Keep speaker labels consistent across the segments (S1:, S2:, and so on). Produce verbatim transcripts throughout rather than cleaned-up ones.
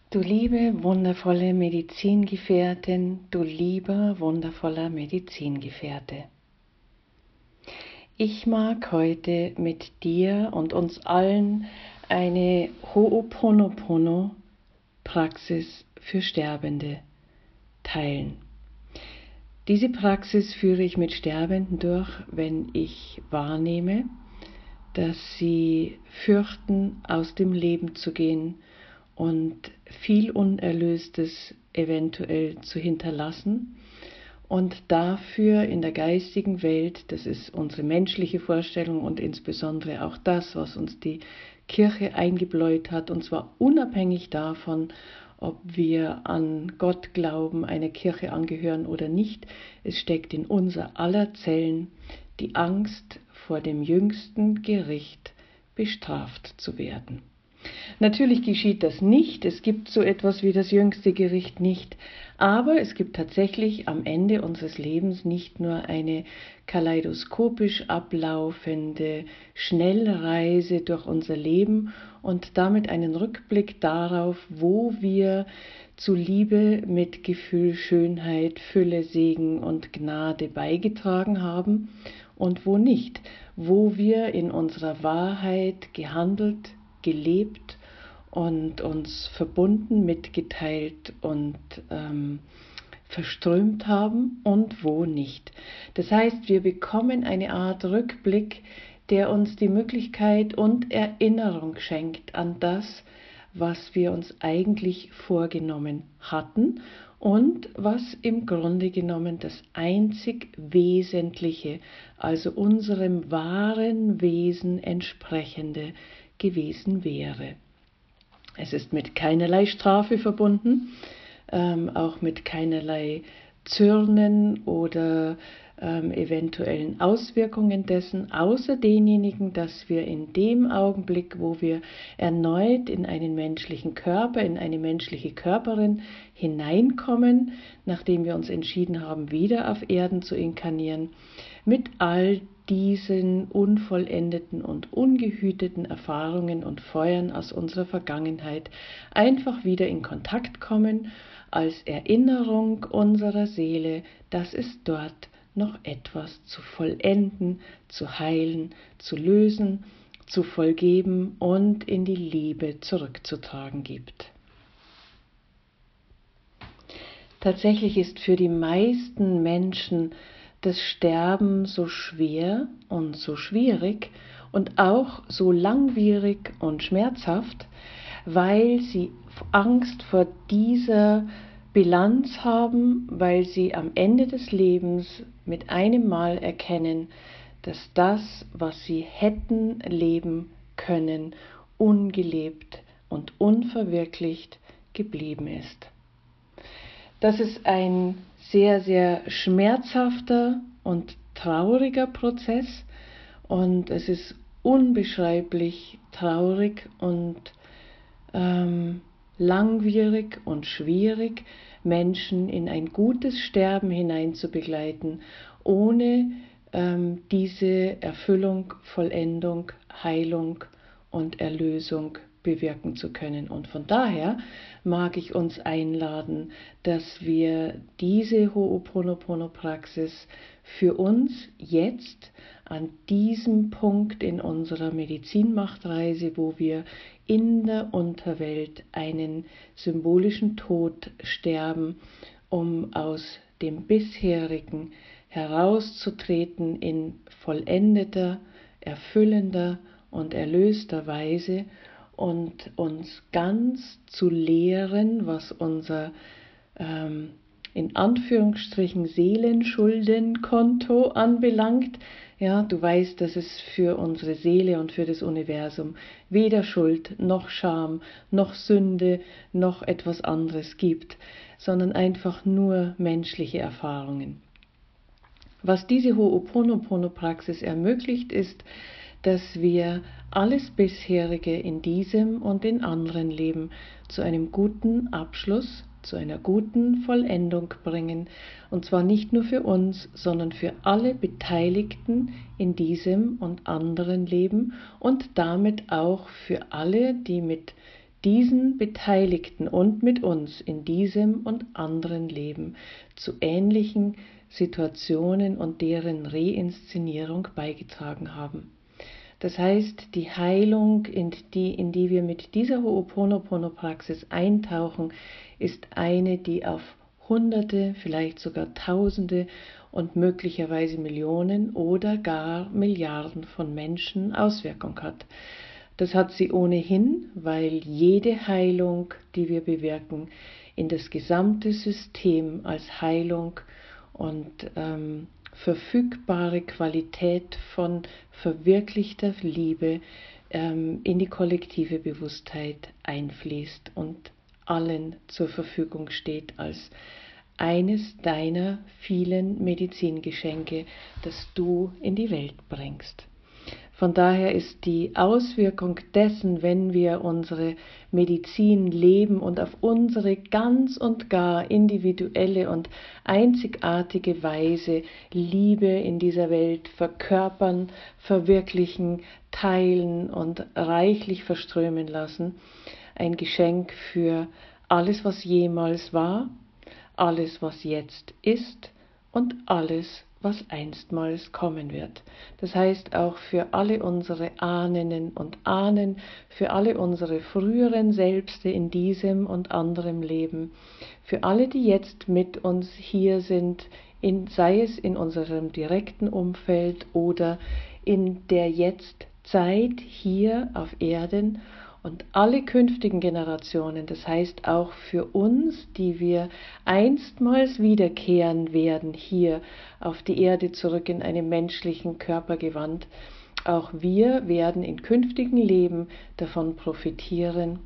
S1: Du liebe, wundervolle Medizingefährtin, du lieber, wundervoller Medizingefährte. Ich mag heute mit dir und uns allen eine Ho'oponopono-Praxis für Sterbende teilen. Diese Praxis führe ich mit Sterbenden durch, wenn ich wahrnehme, dass sie fürchten, aus dem Leben zu gehen und viel Unerlöstes eventuell zu hinterlassen und dafür in der geistigen Welt, das ist unsere menschliche Vorstellung und insbesondere auch das, was uns die Kirche eingebläut hat, und zwar unabhängig davon, ob wir an Gott glauben, einer Kirche angehören oder nicht, es steckt in unser aller Zellen die Angst vor dem jüngsten Gericht bestraft zu werden. Natürlich geschieht das nicht, es gibt so etwas wie das jüngste Gericht nicht, aber es gibt tatsächlich am Ende unseres Lebens nicht nur eine kaleidoskopisch ablaufende Schnellreise durch unser Leben und damit einen Rückblick darauf, wo wir zu Liebe, Mitgefühl, Schönheit, Fülle, Segen und Gnade beigetragen haben und wo nicht, wo wir in unserer Wahrheit gehandelt, gelebt und uns verbunden, mitgeteilt und ähm, verströmt haben und wo nicht. Das heißt, wir bekommen eine Art Rückblick, der uns die Möglichkeit und Erinnerung schenkt an das, was wir uns eigentlich vorgenommen hatten und was im Grunde genommen das einzig Wesentliche, also unserem wahren Wesen entsprechende gewesen wäre. Es ist mit keinerlei Strafe verbunden, ähm, auch mit keinerlei Zürnen oder ähm, eventuellen Auswirkungen dessen, außer denjenigen, dass wir in dem Augenblick, wo wir erneut in einen menschlichen Körper, in eine menschliche Körperin hineinkommen, nachdem wir uns entschieden haben, wieder auf Erden zu inkarnieren, mit all diesen unvollendeten und ungehüteten Erfahrungen und Feuern aus unserer Vergangenheit einfach wieder in Kontakt kommen, als Erinnerung unserer Seele, dass es dort noch etwas zu vollenden, zu heilen, zu lösen, zu vollgeben und in die Liebe zurückzutragen gibt. Tatsächlich ist für die meisten Menschen das Sterben so schwer und so schwierig und auch so langwierig und schmerzhaft, weil sie Angst vor dieser Bilanz haben, weil sie am Ende des Lebens mit einem Mal erkennen, dass das, was sie hätten leben können, ungelebt und unverwirklicht geblieben ist. Das ist ein sehr, sehr schmerzhafter und trauriger Prozess und es ist unbeschreiblich traurig und ähm, langwierig und schwierig, Menschen in ein gutes Sterben hinein zu begleiten, ohne ähm, diese Erfüllung, Vollendung, Heilung und Erlösung bewirken zu können. Und von daher mag ich uns einladen, dass wir diese Ho'oponopono-Praxis für uns jetzt an diesem Punkt in unserer Medizinmachtreise, wo wir in der Unterwelt einen symbolischen Tod sterben, um aus dem bisherigen herauszutreten in vollendeter, erfüllender und erlöster Weise und uns ganz zu lehren, was unser ähm, in Anführungsstrichen Seelenschuldenkonto anbelangt. Ja, du weißt, dass es für unsere Seele und für das Universum weder Schuld noch Scham noch Sünde noch etwas anderes gibt, sondern einfach nur menschliche Erfahrungen. Was diese Ho'oponopono-Praxis ermöglicht, ist, dass wir alles bisherige in diesem und in anderen Leben zu einem guten Abschluss, zu einer guten Vollendung bringen, und zwar nicht nur für uns, sondern für alle Beteiligten in diesem und anderen Leben und damit auch für alle, die mit diesen Beteiligten und mit uns in diesem und anderen Leben zu ähnlichen Situationen und deren Reinszenierung beigetragen haben. Das heißt, die Heilung, in die, in die wir mit dieser Ho'oponopono-Praxis eintauchen, ist eine, die auf Hunderte, vielleicht sogar Tausende und möglicherweise Millionen oder gar Milliarden von Menschen Auswirkung hat. Das hat sie ohnehin, weil jede Heilung, die wir bewirken, in das gesamte System als Heilung und ähm, verfügbare Qualität von verwirklichter Liebe ähm, in die kollektive Bewusstheit einfließt und allen zur Verfügung steht als eines deiner vielen Medizingeschenke, das du in die Welt bringst. Von daher ist die Auswirkung dessen, wenn wir unsere Medizin leben und auf unsere ganz und gar individuelle und einzigartige Weise Liebe in dieser Welt verkörpern, verwirklichen, teilen und reichlich verströmen lassen, ein Geschenk für alles, was jemals war, alles, was jetzt ist und alles, was einstmals kommen wird. Das heißt auch für alle unsere Ahnen und Ahnen, für alle unsere früheren Selbste in diesem und anderem Leben, für alle, die jetzt mit uns hier sind, in, sei es in unserem direkten Umfeld oder in der Jetztzeit hier auf Erden, und alle künftigen Generationen, das heißt auch für uns, die wir einstmals wiederkehren werden, hier auf die Erde zurück in einem menschlichen Körpergewand, auch wir werden in künftigen Leben davon profitieren,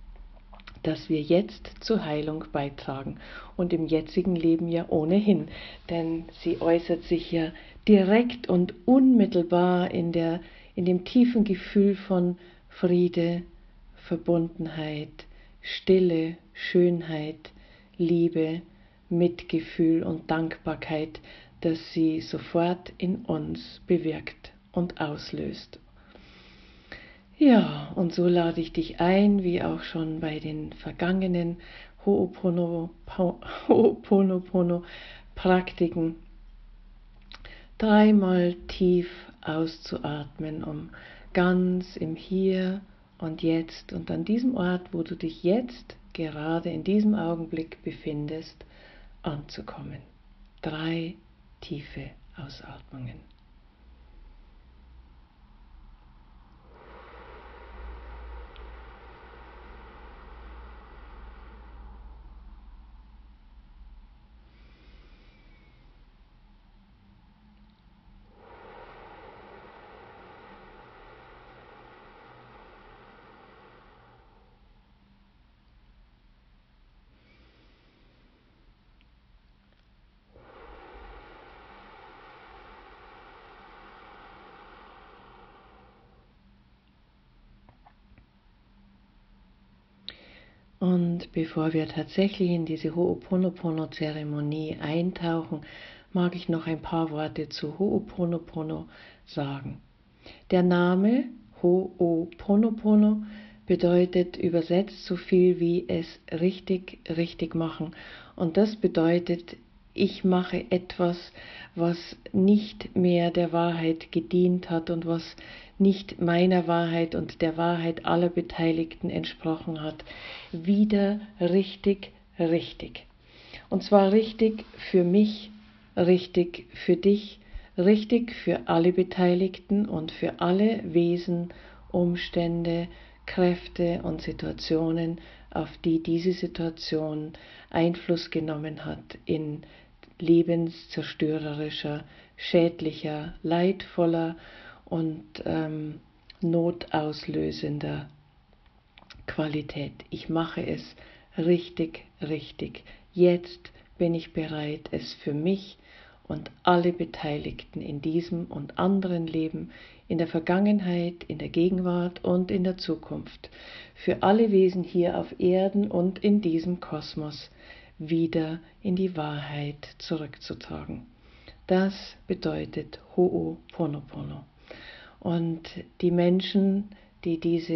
S1: dass wir jetzt zur Heilung beitragen und im jetzigen Leben ja ohnehin, denn sie äußert sich ja direkt und unmittelbar in, der, in dem tiefen Gefühl von Friede, Verbundenheit, Stille, Schönheit, Liebe, Mitgefühl und Dankbarkeit, das sie sofort in uns bewirkt und auslöst. Ja, und so lade ich dich ein, wie auch schon bei den vergangenen Ho'oponopono-Praktiken, dreimal tief auszuatmen, um ganz im Hier und Jetzt und an diesem Ort, wo du dich jetzt gerade in diesem Augenblick befindest, anzukommen. Drei tiefe Ausatmungen. Und bevor wir tatsächlich in diese Ho'oponopono-Zeremonie eintauchen, mag ich noch ein paar Worte zu Ho'oponopono sagen. Der Name Ho'oponopono bedeutet übersetzt so viel wie es richtig, richtig machen. Und das bedeutet, ich mache etwas, was nicht mehr der Wahrheit gedient hat und was nicht meiner Wahrheit und der Wahrheit aller Beteiligten entsprochen hat, wieder richtig, richtig. Und zwar richtig für mich, richtig für dich, richtig für alle Beteiligten und für alle Wesen, Umstände, Kräfte und Situationen, auf die diese Situation Einfluss genommen hat in lebenszerstörerischer, schädlicher, leidvoller und ähm, notauslösender Qualität. Ich mache es richtig, richtig. Jetzt bin ich bereit, es für mich und alle Beteiligten in diesem und anderen Leben, in der Vergangenheit, in der Gegenwart und in der Zukunft, für alle Wesen hier auf Erden und in diesem Kosmos wieder in die Wahrheit zurückzutragen. Das bedeutet Ho'oponopono. Und die Menschen, die diese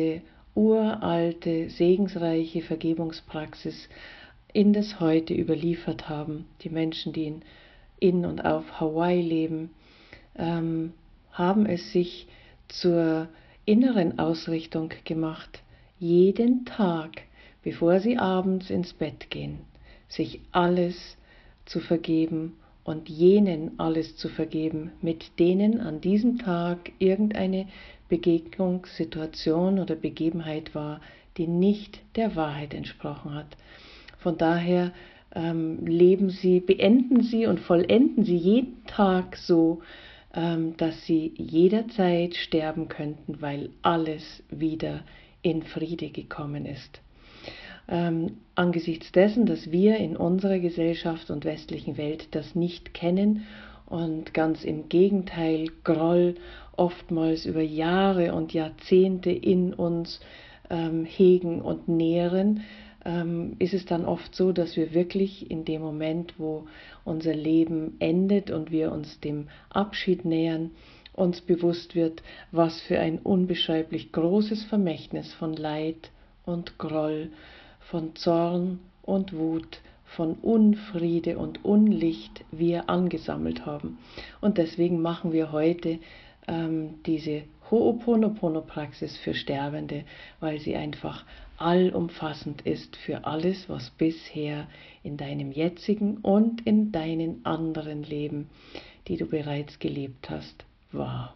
S1: uralte, segensreiche Vergebungspraxis in das Heute überliefert haben. Die Menschen, die in, in und auf Hawaii leben, ähm, haben es sich zur inneren Ausrichtung gemacht, jeden Tag, bevor sie abends ins Bett gehen, sich alles zu vergeben und jenen alles zu vergeben, mit denen an diesem Tag irgendeine Begegnung, Situation oder Begebenheit war, die nicht der Wahrheit entsprochen hat. Von daher ähm, leben Sie, beenden Sie und vollenden Sie jeden Tag so, ähm, dass Sie jederzeit sterben könnten, weil alles wieder in Friede gekommen ist. Ähm, angesichts dessen, dass wir in unserer Gesellschaft und westlichen Welt das nicht kennen und ganz im Gegenteil Groll oftmals über Jahre und Jahrzehnte in uns ähm, hegen und nähren, ähm, ist es dann oft so, dass wir wirklich in dem Moment, wo unser Leben endet und wir uns dem Abschied nähern, uns bewusst wird, was für ein unbeschreiblich großes Vermächtnis von Leid und Groll, von Zorn und Wut, von Unfriede und Unlicht wir angesammelt haben. Und deswegen machen wir heute ähm, diese Ho'oponopono-Praxis für Sterbende, weil sie einfach allumfassend ist für alles, was bisher in deinem jetzigen und in deinen anderen Leben, die du bereits gelebt hast, war.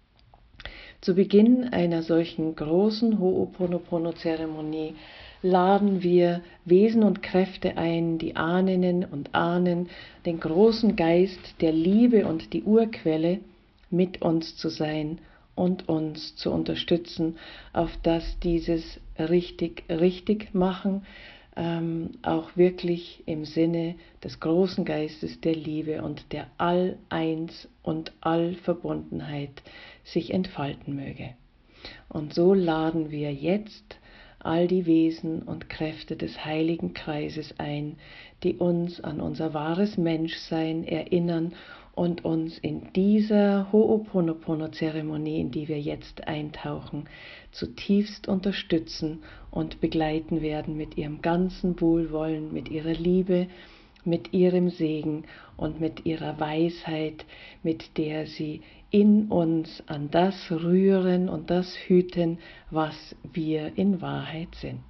S1: Zu Beginn einer solchen großen Ho'oponopono-Zeremonie laden wir Wesen und Kräfte ein, die Ahnen und Ahnen, den großen Geist der Liebe und die Urquelle, mit uns zu sein und uns zu unterstützen, auf dass dieses richtig, richtig machen ähm, auch wirklich im Sinne des großen Geistes der Liebe und der All-Eins und Allverbundenheit sich entfalten möge. Und so laden wir jetzt all die Wesen und Kräfte des heiligen Kreises ein, die uns an unser wahres Menschsein erinnern und uns in dieser Ho'oponopono-Zeremonie, in die wir jetzt eintauchen, zutiefst unterstützen und begleiten werden mit ihrem ganzen Wohlwollen, mit ihrer Liebe, mit ihrem Segen und mit ihrer Weisheit, mit der sie in uns an das rühren und das hüten, was wir in Wahrheit sind.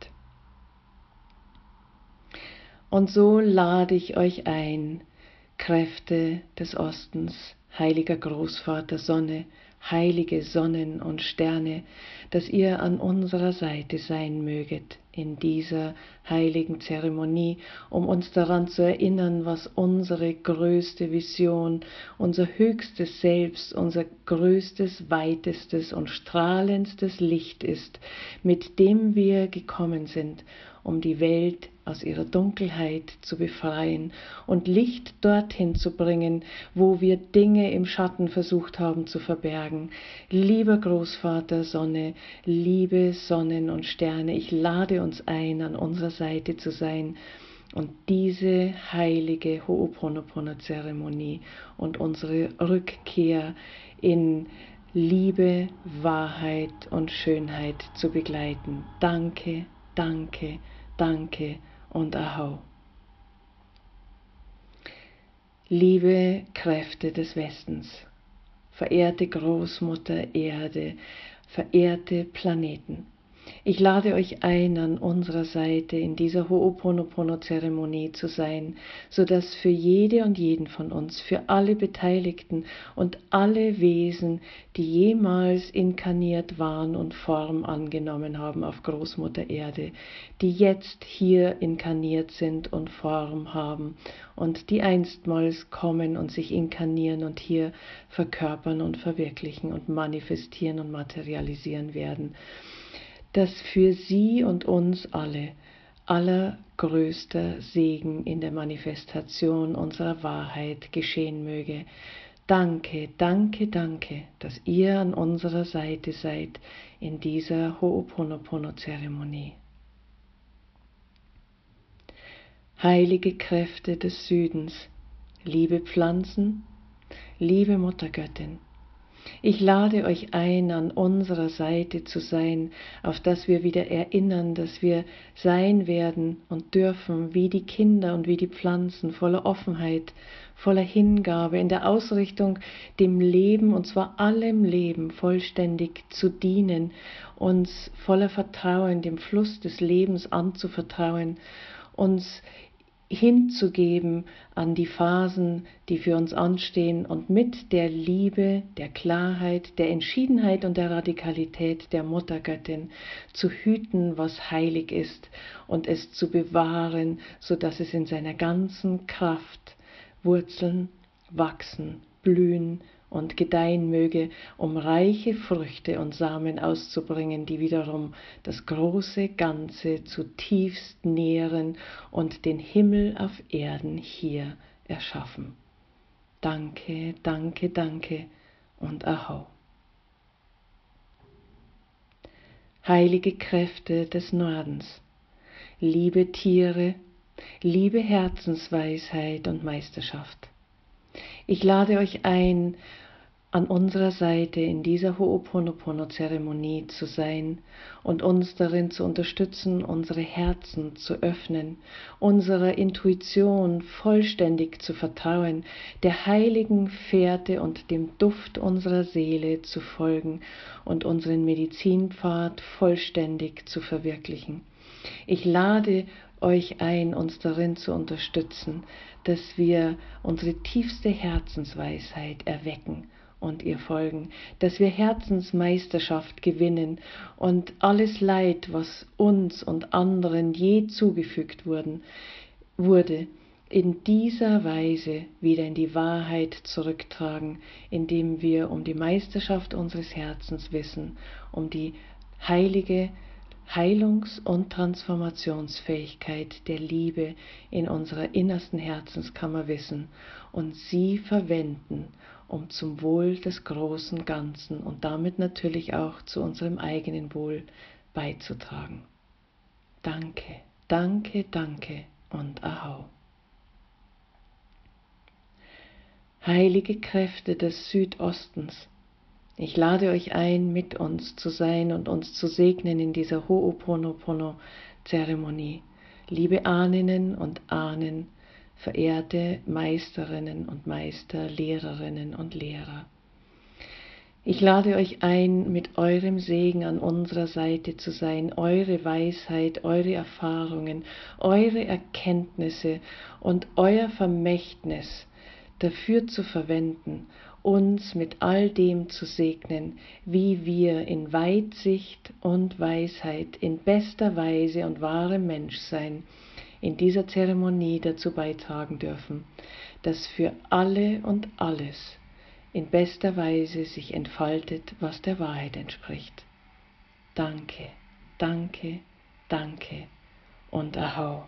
S1: Und so lade ich euch ein, Kräfte des Ostens, heiliger Großvater Sonne, heilige Sonnen und Sterne, dass ihr an unserer Seite sein möget in dieser heiligen Zeremonie, um uns daran zu erinnern, was unsere größte Vision, unser höchstes Selbst, unser größtes, weitestes und strahlendstes Licht ist, mit dem wir gekommen sind, um die Welt aus ihrer Dunkelheit zu befreien und Licht dorthin zu bringen, wo wir Dinge im Schatten versucht haben zu verbergen. Lieber Großvater Sonne, liebe Sonnen und Sterne, ich lade uns ein, an unserer Seite zu sein und diese heilige Ho'oponopono-Zeremonie und unsere Rückkehr in Liebe, Wahrheit und Schönheit zu begleiten. Danke, danke, danke und Ahau. Liebe Kräfte des Westens, verehrte Großmutter Erde, verehrte Planeten, ich lade euch ein, an unserer Seite in dieser Ho'oponopono-Zeremonie zu sein, sodass für jede und jeden von uns, für alle Beteiligten und alle Wesen, die jemals inkarniert waren und Form angenommen haben auf Großmutter Erde, die jetzt hier inkarniert sind und Form haben und die einstmals kommen und sich inkarnieren und hier verkörpern und verwirklichen und manifestieren und materialisieren werden, dass für sie und uns alle allergrößter Segen in der Manifestation unserer Wahrheit geschehen möge. Danke, danke, danke, dass ihr an unserer Seite seid in dieser Ho'oponopono-Zeremonie. Heilige Kräfte des Südens, liebe Pflanzen, liebe Muttergöttin, Ich lade euch ein, an unserer Seite zu sein, auf das wir wieder erinnern, dass wir sein werden und dürfen, wie die Kinder und wie die Pflanzen, voller Offenheit, voller Hingabe, in der Ausrichtung, dem Leben, und zwar allem Leben, vollständig zu dienen, uns voller Vertrauen, dem Fluss des Lebens anzuvertrauen, uns hinzugeben an die Phasen, die für uns anstehen, und mit der Liebe, der Klarheit, der Entschiedenheit und der Radikalität der Muttergöttin zu hüten, was heilig ist, und es zu bewahren, so dass es in seiner ganzen Kraft wurzeln, wachsen, blühen und gedeihen möge, um reiche Früchte und Samen auszubringen, die wiederum das große Ganze zutiefst nähren und den Himmel auf Erden hier erschaffen. Danke, danke, danke und Ahau. Heilige Kräfte des Nordens, liebe Tiere, liebe Herzensweisheit und Meisterschaft, ich lade euch ein, an unserer Seite in dieser Ho'oponopono-Zeremonie zu sein und uns darin zu unterstützen, unsere Herzen zu öffnen, unserer Intuition vollständig zu vertrauen, der heiligen Fährte und dem Duft unserer Seele zu folgen und unseren Medizinpfad vollständig zu verwirklichen. Ich lade euch ein, uns darin zu unterstützen, dass wir unsere tiefste Herzensweisheit erwecken und ihr folgen, dass wir Herzensmeisterschaft gewinnen und alles Leid, was uns und anderen je zugefügt wurden, wurde, in dieser Weise wieder in die Wahrheit zurücktragen, indem wir um die Meisterschaft unseres Herzens wissen, um die heilige Heilungs- und Transformationsfähigkeit der Liebe in unserer innersten Herzenskammer wissen und sie verwenden, um zum Wohl des großen Ganzen und damit natürlich auch zu unserem eigenen Wohl beizutragen. Danke, danke, danke und Ahau. Heilige Kräfte des Südostens, ich lade euch ein, mit uns zu sein und uns zu segnen in dieser Ho'oponopono-Zeremonie. Liebe Ahninnen und Ahnen, verehrte Meisterinnen und Meister, Lehrerinnen und Lehrer. Ich lade euch ein, mit eurem Segen an unserer Seite zu sein, eure Weisheit, eure Erfahrungen, eure Erkenntnisse und euer Vermächtnis dafür zu verwenden, uns mit all dem zu segnen, wie wir in Weitsicht und Weisheit, in bester Weise und wahrem Menschsein in dieser Zeremonie dazu beitragen dürfen, dass für alle und alles in bester Weise sich entfaltet, was der Wahrheit entspricht. Danke, danke, danke und Ahau.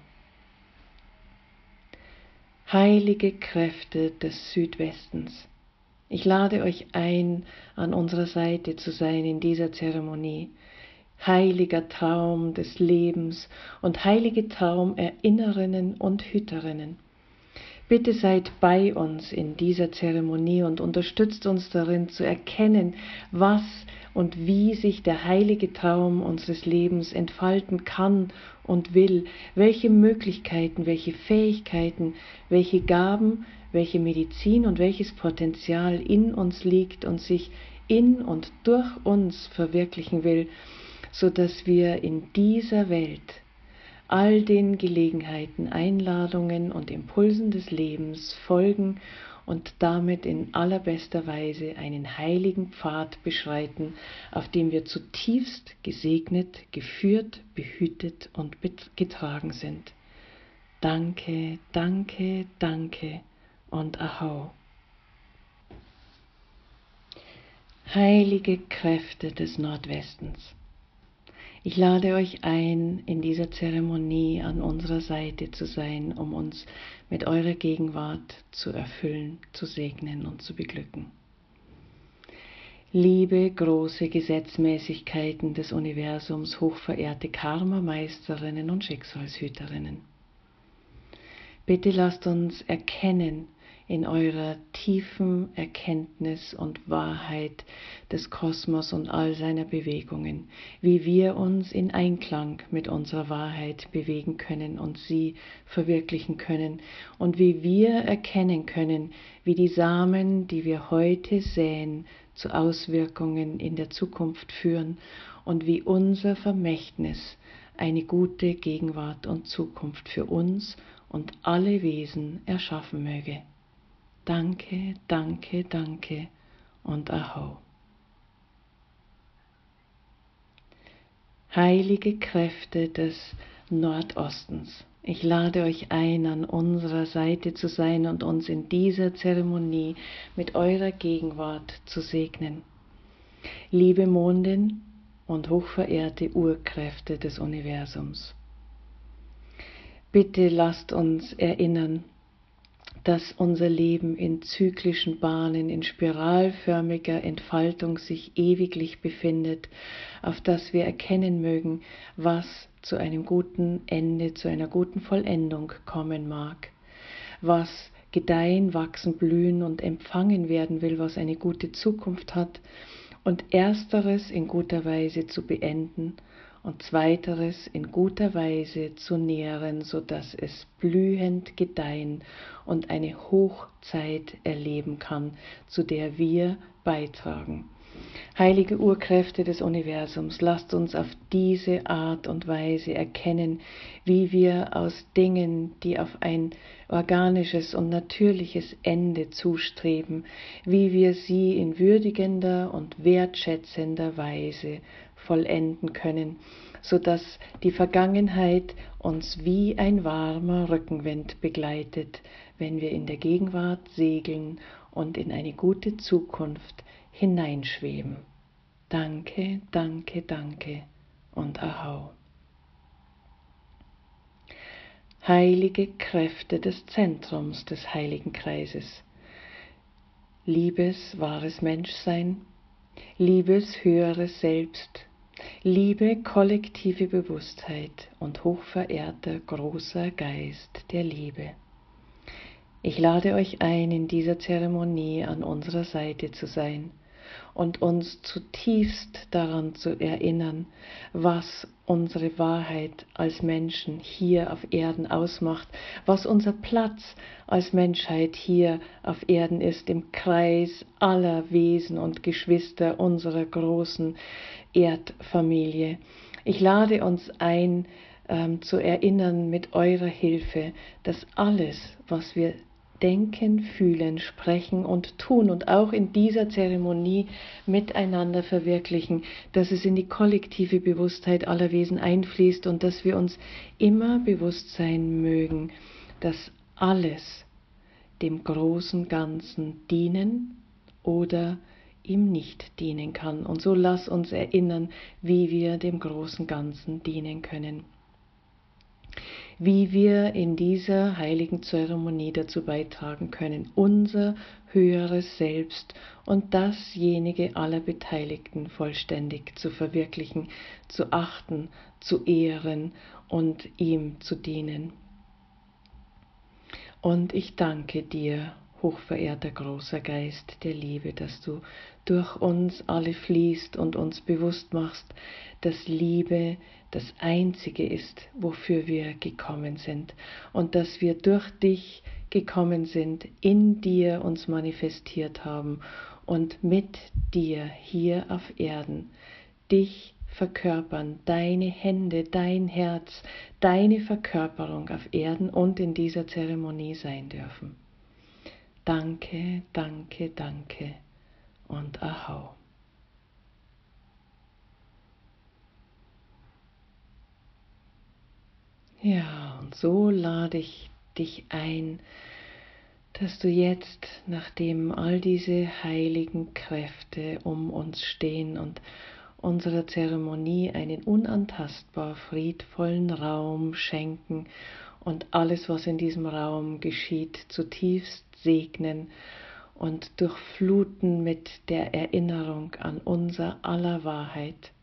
S1: Heilige Kräfte des Südwestens, ich lade euch ein, an unserer Seite zu sein in dieser Zeremonie. Heiliger Traum des Lebens und heilige Traumerinnerinnen und Hüterinnen. Bitte seid bei uns in dieser Zeremonie und unterstützt uns darin zu erkennen, was und wie sich der heilige Traum unseres Lebens entfalten kann und will, welche Möglichkeiten, welche Fähigkeiten, welche Gaben, welche Medizin und welches Potenzial in uns liegt und sich in und durch uns verwirklichen will, so dass wir in dieser Welt all den Gelegenheiten, Einladungen und Impulsen des Lebens folgen und damit in allerbester Weise einen heiligen Pfad beschreiten, auf dem wir zutiefst gesegnet, geführt, behütet und getragen sind. Danke, danke, danke und Ahau. Heilige Kräfte des Nordwestens, ich lade euch ein, in dieser Zeremonie an unserer Seite zu sein, um uns mit eurer Gegenwart zu erfüllen, zu segnen und zu beglücken. Liebe große Gesetzmäßigkeiten des Universums, hochverehrte Karma-Meisterinnen und Schicksalshüterinnen, bitte lasst uns erkennen, in eurer tiefen Erkenntnis und Wahrheit des Kosmos und all seiner Bewegungen, wie wir uns in Einklang mit unserer Wahrheit bewegen können und sie verwirklichen können und wie wir erkennen können, wie die Samen, die wir heute säen, zu Auswirkungen in der Zukunft führen und wie unser Vermächtnis eine gute Gegenwart und Zukunft für uns und alle Wesen erschaffen möge. Danke, danke, danke und Ahau. Heilige Kräfte des Nordostens, ich lade euch ein, an unserer Seite zu sein und uns in dieser Zeremonie mit eurer Gegenwart zu segnen. Liebe Mondin und hochverehrte Urkräfte des Universums, bitte lasst uns erinnern, dass unser Leben in zyklischen Bahnen, in spiralförmiger Entfaltung sich ewiglich befindet, auf das wir erkennen mögen, was zu einem guten Ende, zu einer guten Vollendung kommen mag, was gedeihen, wachsen, blühen und empfangen werden will, was eine gute Zukunft hat, und ersteres in guter Weise zu beenden und zweiteres in guter Weise zu nähren, so dass es blühend gedeihen und eine Hochzeit erleben kann, zu der wir beitragen. Heilige Urkräfte des Universums, lasst uns auf diese Art und Weise erkennen, wie wir aus Dingen, die auf ein organisches und natürliches Ende zustreben, wie wir sie in würdigender und wertschätzender Weise vollenden können, so dass die Vergangenheit uns wie ein warmer Rückenwind begleitet, wenn wir in der Gegenwart segeln und in eine gute Zukunft hineinschweben. Danke, danke, danke und Ahau. Heilige Kräfte des Zentrums des Heiligen Kreises, liebes wahres Menschsein, liebes höheres Selbst, liebe kollektive Bewusstheit und hochverehrter großer Geist der Liebe. Ich lade euch ein, in dieser Zeremonie an unserer Seite zu sein und uns zutiefst daran zu erinnern, was unsere Wahrheit als Menschen hier auf Erden ausmacht, was unser Platz als Menschheit hier auf Erden ist, im Kreis aller Wesen und Geschwister unserer großen Erdfamilie. Ich lade uns ein, ähm, zu erinnern mit eurer Hilfe, dass alles, was wir denken, fühlen, sprechen und tun und auch in dieser Zeremonie miteinander verwirklichen, dass es in die kollektive Bewusstheit aller Wesen einfließt und dass wir uns immer bewusst sein mögen, dass alles dem großen Ganzen dienen oder ihm nicht dienen kann. Und so lass uns erinnern, wie wir dem großen Ganzen dienen können. Wie wir in dieser heiligen Zeremonie dazu beitragen können, unser höheres Selbst und dasjenige aller Beteiligten vollständig zu verwirklichen, zu achten, zu ehren und ihm zu dienen. Und ich danke dir, hochverehrter großer Geist der Liebe, dass du durch uns alle fließt und uns bewusst machst, dass Liebe das Einzige ist, wofür wir gekommen sind und dass wir durch dich gekommen sind, in dir uns manifestiert haben und mit dir hier auf Erden dich verkörpern, deine Hände, dein Herz, deine Verkörperung auf Erden und in dieser Zeremonie sein dürfen. Danke, danke, danke und Ahau. Ja, und so lade ich dich ein, dass du jetzt, nachdem all diese heiligen Kräfte um uns stehen und unserer Zeremonie einen unantastbar friedvollen Raum schenken und alles, was in diesem Raum geschieht, zutiefst segnen und durchfluten mit der Erinnerung an unser aller Wahrheit,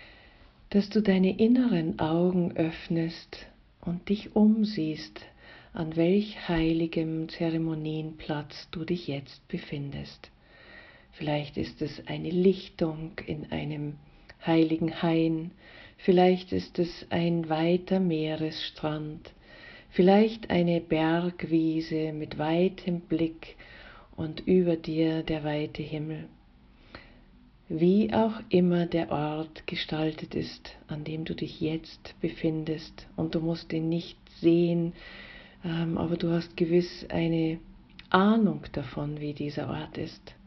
S1: dass du deine inneren Augen öffnest und dich umsiehst an welch heiligem Zeremonienplatz du dich jetzt befindest. Vielleicht ist es eine Lichtung in einem heiligen Hain, vielleicht ist es ein weiter Meeresstrand, vielleicht eine Bergwiese mit weitem Blick und über dir der weite Himmel. Wie auch immer der Ort gestaltet ist, an dem du dich jetzt befindest, und du musst ihn nicht sehen, ähm, aber du hast gewiss eine Ahnung davon, wie dieser Ort ist.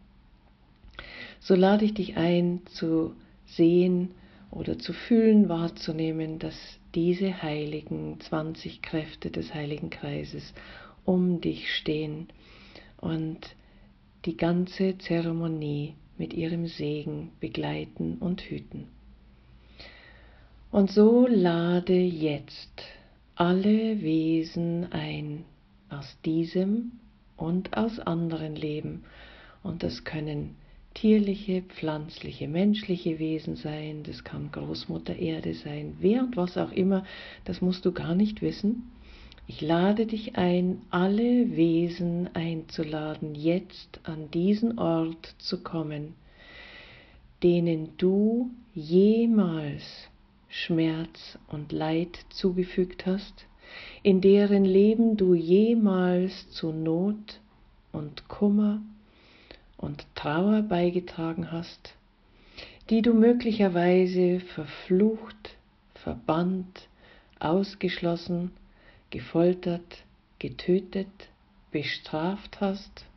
S1: So lade ich dich ein, zu sehen oder zu fühlen, wahrzunehmen, dass diese heiligen zwanzig Kräfte des Heiligen Kreises um dich stehen und die ganze Zeremonie mit ihrem Segen begleiten und hüten. Und so lade jetzt alle Wesen ein aus diesem und aus anderen Leben, und das können tierliche, pflanzliche, menschliche Wesen sein, das kann Großmutter Erde sein, wer und was auch immer, das musst du gar nicht wissen. Ich lade dich ein, alle Wesen einzuladen, jetzt an diesen Ort zu kommen, denen du jemals Schmerz und Leid zugefügt hast, in deren Leben du jemals zu Not und Kummer und Trauer beigetragen hast, die du möglicherweise verflucht, verbannt, ausgeschlossen, gefoltert, getötet, bestraft hast.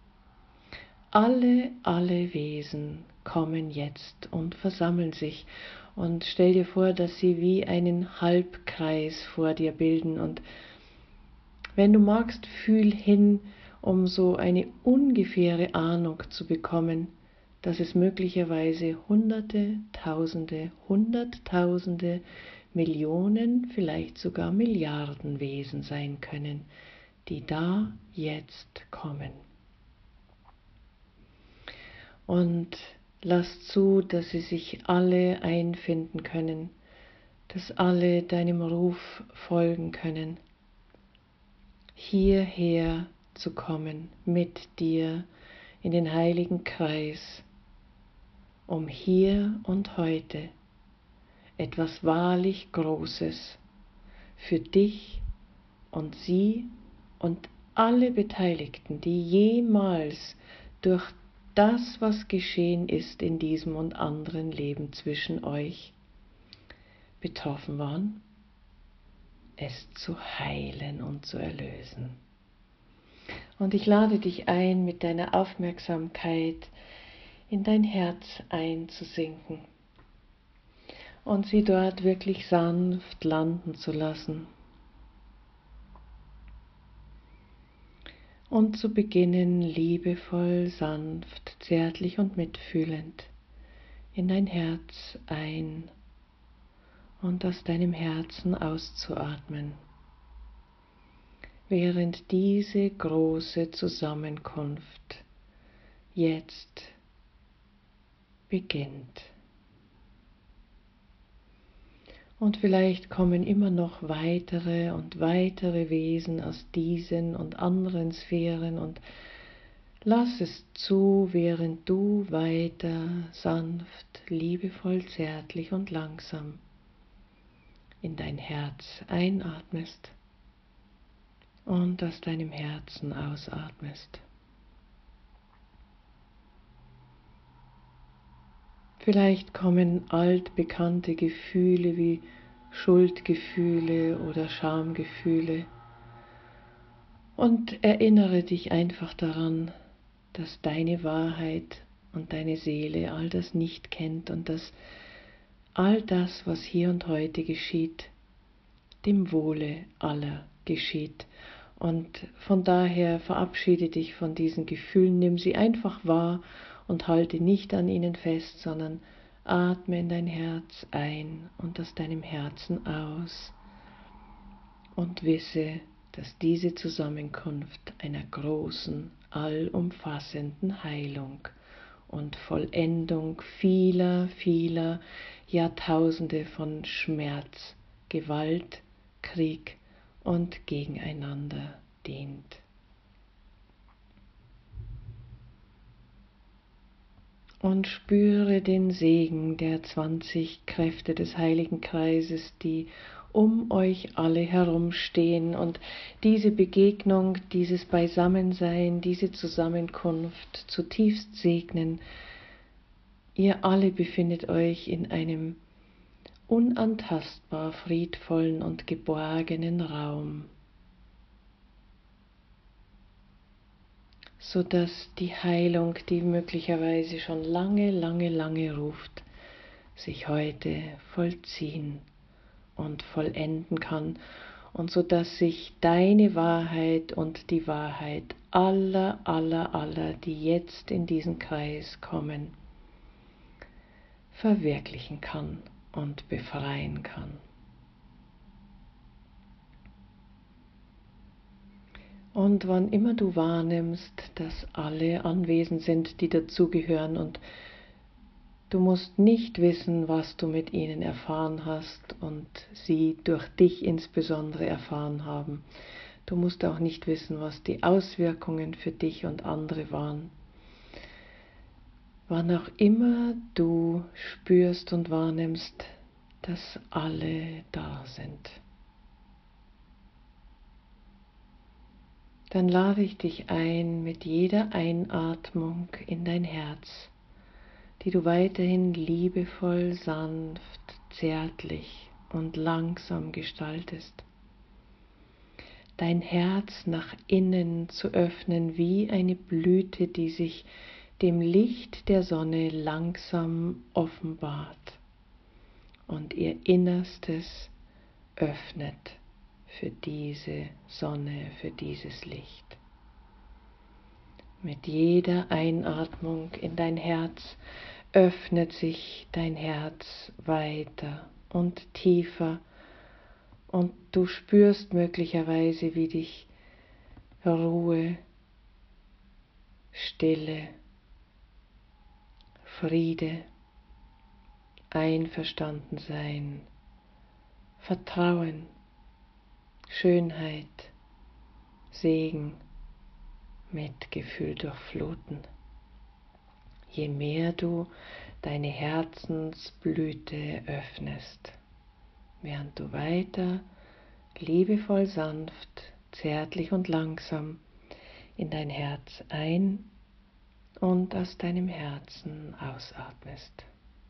S1: Alle, alle Wesen kommen jetzt und versammeln sich, und stell dir vor, dass sie wie einen Halbkreis vor dir bilden, und wenn du magst, fühl hin, um so eine ungefähre Ahnung zu bekommen, dass es möglicherweise Hunderte, Tausende, Hunderttausende, Millionen, vielleicht sogar Milliarden Wesen sein können, die da jetzt kommen. Und lass zu, dass sie sich alle einfinden können, dass alle deinem Ruf folgen können, hierher zu kommen mit dir in den heiligen Kreis, um hier und heute etwas wahrlich Großes für dich und sie und alle Beteiligten, die jemals durch das, was geschehen ist in diesem und anderen Leben zwischen euch, betroffen waren, es zu heilen und zu erlösen. Und ich lade dich ein, mit deiner Aufmerksamkeit in dein Herz einzusinken und sie dort wirklich sanft landen zu lassen und zu beginnen, liebevoll, sanft, zärtlich und mitfühlend in dein Herz ein und aus deinem Herzen auszuatmen, während diese große Zusammenkunft jetzt beginnt. Und vielleicht kommen immer noch weitere und weitere Wesen aus diesen und anderen Sphären, und lass es zu, während du weiter sanft, liebevoll, zärtlich und langsam in dein Herz einatmest und aus deinem Herzen ausatmest. Vielleicht kommen altbekannte Gefühle wie Schuldgefühle oder Schamgefühle, und erinnere dich einfach daran, dass deine Wahrheit und deine Seele all das nicht kennt und dass all das, was hier und heute geschieht, dem Wohle aller geschieht. Und von daher verabschiede dich von diesen Gefühlen, nimm sie einfach wahr und halte nicht an ihnen fest, sondern atme in dein Herz ein und aus deinem Herzen aus und wisse, dass diese Zusammenkunft einer großen, allumfassenden Heilung und Vollendung vieler, vieler Jahrtausende von Schmerz, Gewalt, Krieg und gegeneinander dient. Und spüre den Segen der zwanzig Kräfte des Heiligen Kreises, die um euch alle herumstehen und diese Begegnung, dieses Beisammensein, diese Zusammenkunft zutiefst segnen. Ihr alle befindet euch in einem unantastbar friedvollen und geborgenen Raum, sodass die Heilung, die möglicherweise schon lange, lange, lange ruft, sich heute vollziehen und vollenden kann und sodass sich deine Wahrheit und die Wahrheit aller, aller, aller, die jetzt in diesen Kreis kommen, verwirklichen kann und befreien kann. Und wann immer du wahrnimmst, dass alle anwesend sind, die dazugehören, und du musst nicht wissen, was du mit ihnen erfahren hast und sie durch dich insbesondere erfahren haben. Du musst auch nicht wissen, was die Auswirkungen für dich und andere waren. Wann auch immer du spürst und wahrnimmst, dass alle da sind, dann lade ich dich ein, mit jeder Einatmung in dein Herz, die du weiterhin liebevoll, sanft, zärtlich und langsam gestaltest, dein Herz nach innen zu öffnen wie eine Blüte, die sich dem Licht der Sonne langsam offenbart und ihr Innerstes öffnet für diese Sonne, für dieses Licht. Mit jeder Einatmung in dein Herz öffnet sich dein Herz weiter und tiefer und du spürst möglicherweise, wie dich Ruhe, Stille, Friede, Einverstandensein, Vertrauen, Schönheit, Segen, Mitgefühl durchfluten. Je mehr du deine Herzensblüte öffnest, während du weiter liebevoll, sanft, zärtlich und langsam in dein Herz ein- und aus deinem Herzen ausatmest.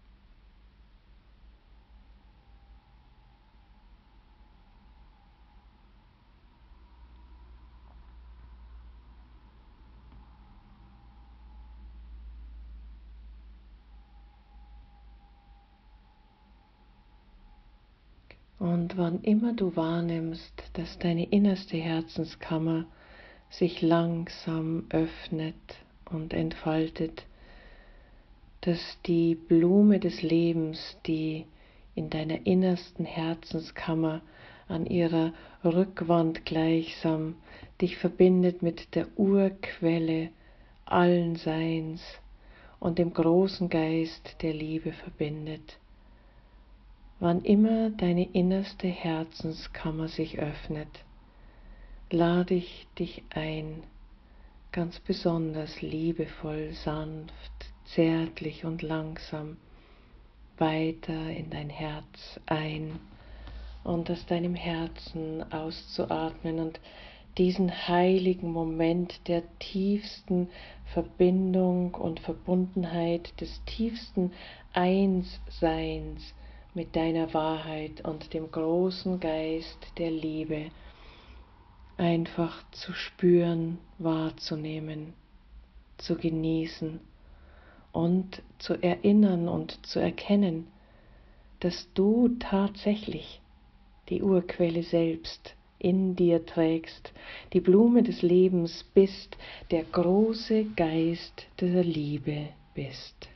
S1: Und wann immer du wahrnimmst, dass deine innerste Herzenskammer sich langsam öffnet und entfaltet, dass die Blume des Lebens, die in deiner innersten Herzenskammer an ihrer Rückwand gleichsam dich verbindet mit der Urquelle allen Seins und dem großen Geist der Liebe verbindet. Wann immer deine innerste Herzenskammer sich öffnet, lade ich dich ein, ganz besonders liebevoll, sanft, zärtlich und langsam weiter in dein Herz ein und aus deinem Herzen auszuatmen und diesen heiligen Moment der tiefsten Verbindung und Verbundenheit, des tiefsten Einsseins mit deiner Wahrheit und dem großen Geist der Liebe einfach zu spüren, wahrzunehmen, zu genießen und zu erinnern und zu erkennen, dass du tatsächlich die Urquelle selbst in dir trägst, die Blume des Lebens bist, der große Geist der Liebe bist.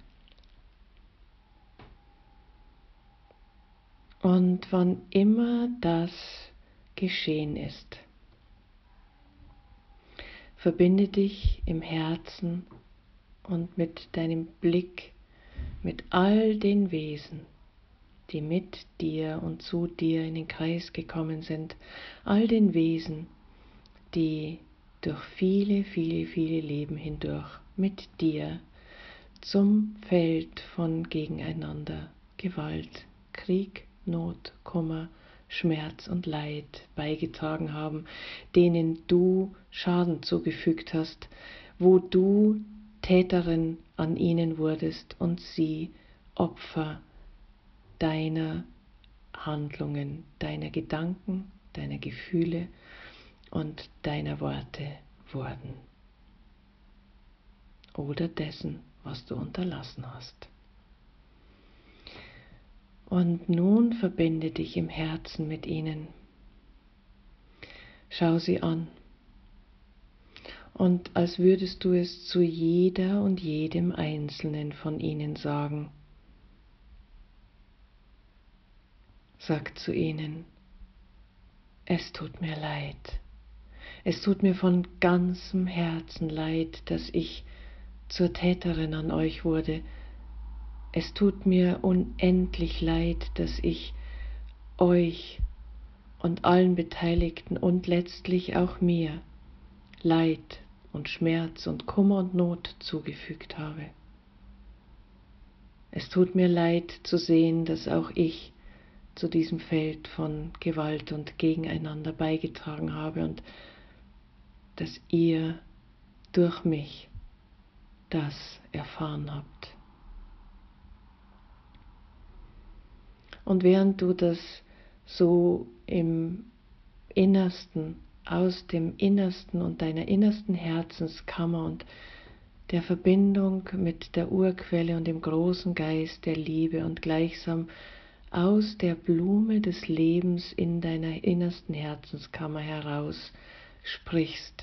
S1: Und wann immer das geschehen ist, verbinde dich im Herzen und mit deinem Blick mit all den Wesen, die mit dir und zu dir in den Kreis gekommen sind, all den Wesen, die durch viele, viele, viele Leben hindurch mit dir zum Feld von Gegeneinander, Gewalt, Krieg, Not, Kummer, Schmerz und Leid beigetragen haben, denen du Schaden zugefügt hast, wo du Täterin an ihnen wurdest und sie Opfer deiner Handlungen, deiner Gedanken, deiner Gefühle und deiner Worte wurden. Oder dessen, was du unterlassen hast. Und nun verbinde dich im Herzen mit ihnen. Schau sie an. Und als würdest du es zu jeder und jedem Einzelnen von ihnen sagen. Sag zu ihnen, es tut mir leid. Es tut mir von ganzem Herzen leid, dass ich zur Täterin an euch wurde. Es tut mir unendlich leid, dass ich euch und allen Beteiligten und letztlich auch mir Leid und Schmerz und Kummer und Not zugefügt habe. Es tut mir leid zu sehen, dass auch ich zu diesem Feld von Gewalt und Gegeneinander beigetragen habe und dass ihr durch mich das erfahren habt. Und während du das so im Innersten, aus dem Innersten und deiner innersten Herzenskammer und der Verbindung mit der Urquelle und dem großen Geist der Liebe und gleichsam aus der Blume des Lebens in deiner innersten Herzenskammer heraus sprichst,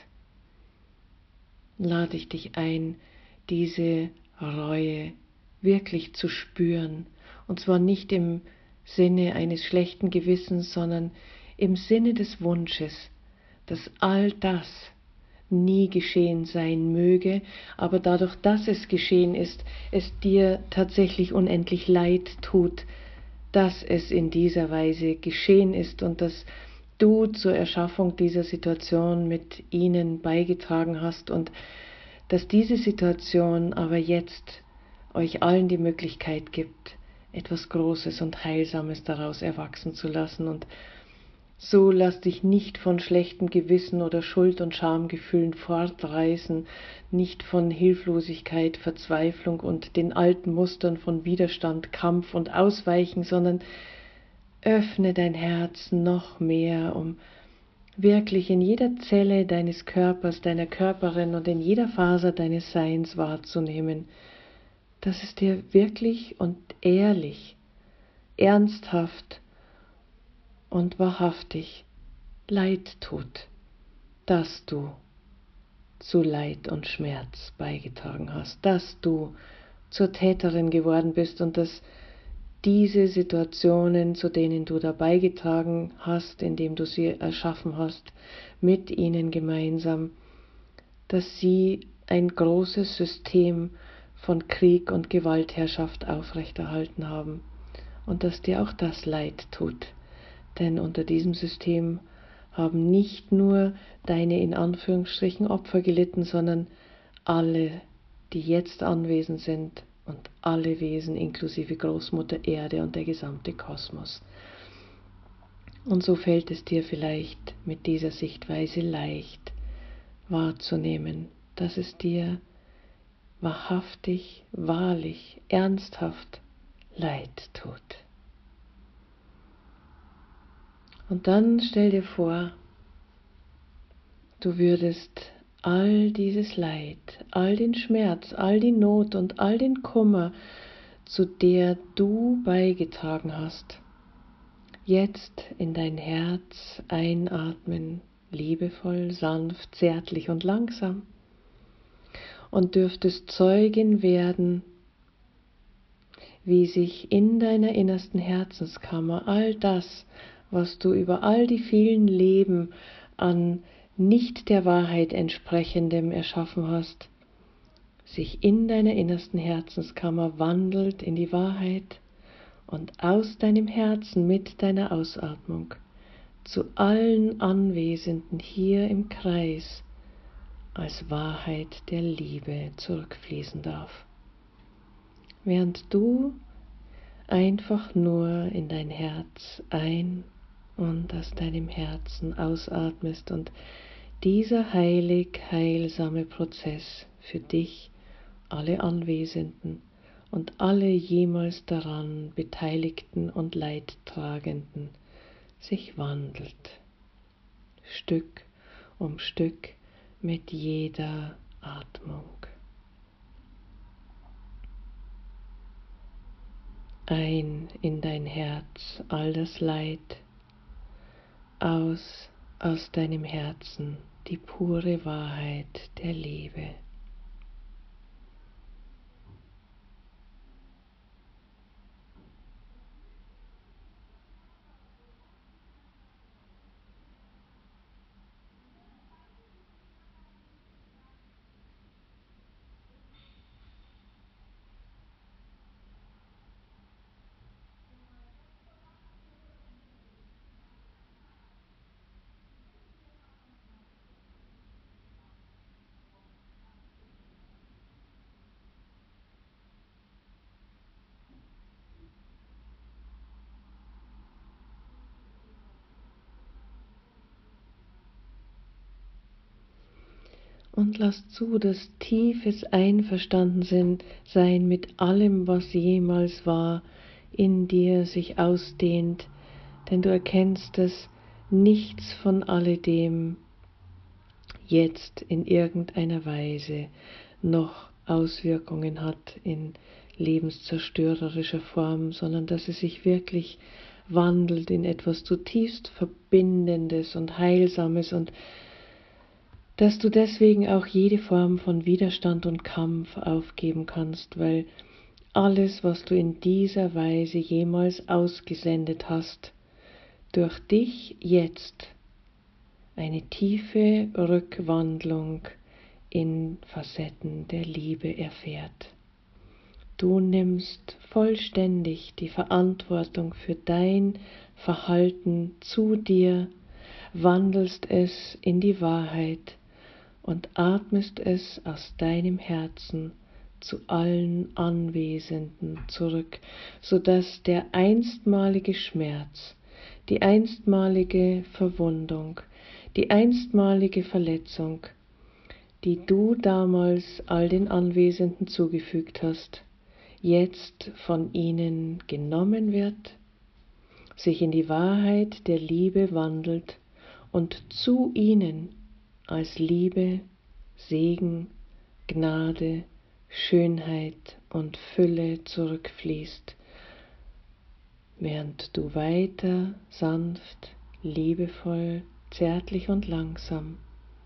S1: lade ich dich ein, diese Reue wirklich zu spüren, und zwar nicht im Sinne eines schlechten Gewissens, sondern im Sinne des Wunsches, dass all das nie geschehen sein möge, aber dadurch, dass es geschehen ist, es dir tatsächlich unendlich leid tut, dass es in dieser Weise geschehen ist und dass du zur Erschaffung dieser Situation mit ihnen beigetragen hast und dass diese Situation aber jetzt euch allen die Möglichkeit gibt, etwas Großes und Heilsames daraus erwachsen zu lassen. Und so lass dich nicht von schlechtem Gewissen oder Schuld- und Schamgefühlen fortreißen, nicht von Hilflosigkeit, Verzweiflung und den alten Mustern von Widerstand, Kampf und Ausweichen, sondern öffne dein Herz noch mehr, um wirklich in jeder Zelle deines Körpers, deiner Körperin und in jeder Faser deines Seins wahrzunehmen, dass es dir wirklich und ehrlich, ernsthaft und wahrhaftig Leid tut, dass du zu Leid und Schmerz beigetragen hast, dass du zur Täterin geworden bist und dass diese Situationen, zu denen du da beigetragen hast, indem du sie erschaffen hast, mit ihnen gemeinsam, dass sie ein großes System von Krieg und Gewaltherrschaft aufrechterhalten haben und dass dir auch das leid tut. Denn unter diesem System haben nicht nur deine in Anführungsstrichen Opfer gelitten, sondern alle, die jetzt anwesend sind und alle Wesen inklusive Großmutter Erde und der gesamte Kosmos. Und so fällt es dir vielleicht mit dieser Sichtweise leicht wahrzunehmen, dass es dir wahrhaftig, wahrlich, ernsthaft leid tut. Und dann stell dir vor, du würdest all dieses Leid, all den Schmerz, all die Not und all den Kummer, zu der du beigetragen hast, jetzt in dein Herz einatmen, liebevoll, sanft, zärtlich und langsam, und dürftest Zeugin werden, wie sich in deiner innersten Herzenskammer all das, was du über all die vielen Leben an nicht der Wahrheit entsprechendem erschaffen hast, sich in deiner innersten Herzenskammer wandelt in die Wahrheit und aus deinem Herzen mit deiner Ausatmung zu allen Anwesenden hier im Kreis als Wahrheit der Liebe zurückfließen darf. Während du einfach nur in dein Herz ein und aus deinem Herzen ausatmest und dieser heilig heilsame Prozess für dich, alle Anwesenden und alle jemals daran Beteiligten und Leidtragenden sich wandelt, Stück um Stück mit jeder Atmung. Ein in dein Herz all das Leid, aus aus deinem Herzen die pure Wahrheit der Liebe. Und lass zu, dass tiefes Einverstandensein mit allem, was jemals war, in dir sich ausdehnt, denn du erkennst, dass nichts von alledem jetzt in irgendeiner Weise noch Auswirkungen hat in lebenszerstörerischer Form, sondern dass es sich wirklich wandelt in etwas zutiefst Verbindendes und Heilsames und dass du deswegen auch jede Form von Widerstand und Kampf aufgeben kannst, weil alles, was du in dieser Weise jemals ausgesendet hast, durch dich jetzt eine tiefe Rückwandlung in Facetten der Liebe erfährt. Du nimmst vollständig die Verantwortung für dein Verhalten zu dir, wandelst es in die Wahrheit und atmest es aus deinem Herzen zu allen Anwesenden zurück, sodass der einstmalige Schmerz, die einstmalige Verwundung, die einstmalige Verletzung, die du damals all den Anwesenden zugefügt hast, jetzt von ihnen genommen wird, sich in die Wahrheit der Liebe wandelt und zu ihnen als Liebe, Segen, Gnade, Schönheit und Fülle zurückfließt, während du weiter sanft, liebevoll, zärtlich und langsam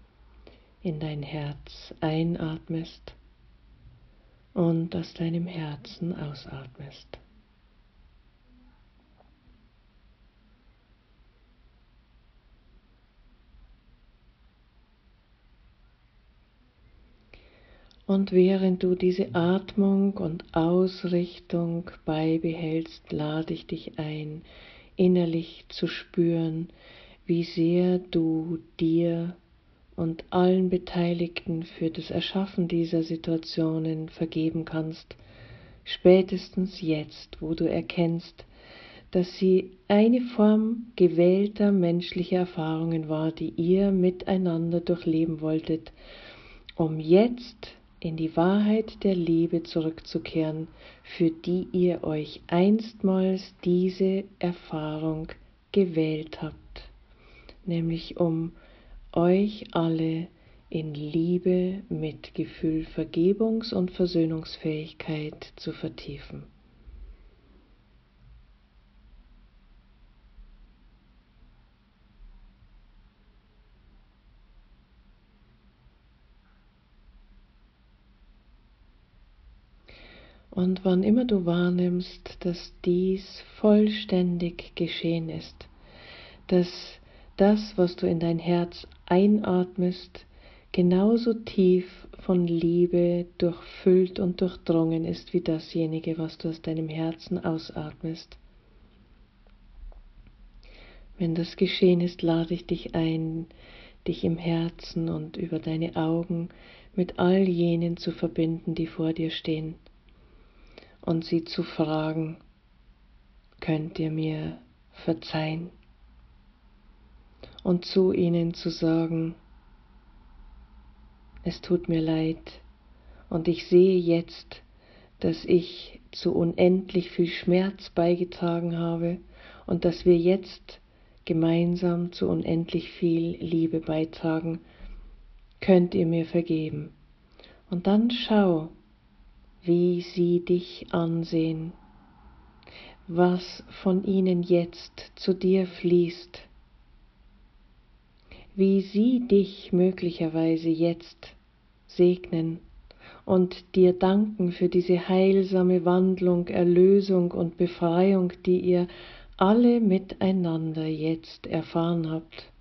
S1: in dein Herz einatmest und aus deinem Herzen ausatmest. Und während du diese Atmung und Ausrichtung beibehältst, lade ich dich ein, innerlich zu spüren, wie sehr du dir und allen Beteiligten für das Erschaffen dieser Situationen vergeben kannst, spätestens jetzt, wo du erkennst, dass sie eine Form gewählter menschlicher Erfahrungen war, die ihr miteinander durchleben wolltet, um jetzt in die Wahrheit der Liebe zurückzukehren, für die ihr euch einstmals diese Erfahrung gewählt habt, nämlich um euch alle in Liebe, Mitgefühl, Vergebungs- und Versöhnungsfähigkeit zu vertiefen. Und wann immer du wahrnimmst, dass dies vollständig geschehen ist, dass das, was du in dein Herz einatmest, genauso tief von Liebe durchfüllt und durchdrungen ist wie dasjenige, was du aus deinem Herzen ausatmest. Wenn das geschehen ist, lade ich dich ein, dich im Herzen und über deine Augen mit all jenen zu verbinden, die vor dir stehen, und sie zu fragen: Könnt ihr mir verzeihen? Und zu ihnen zu sagen: Es tut mir leid, und ich sehe jetzt, dass ich zu unendlich viel Schmerz beigetragen habe und dass wir jetzt gemeinsam zu unendlich viel Liebe beitragen. Könnt ihr mir vergeben? Und dann schau, wie sie dich ansehen, was von ihnen jetzt zu dir fließt, wie sie dich möglicherweise jetzt segnen und dir danken für diese heilsame Wandlung, Erlösung und Befreiung, die ihr alle miteinander jetzt erfahren habt.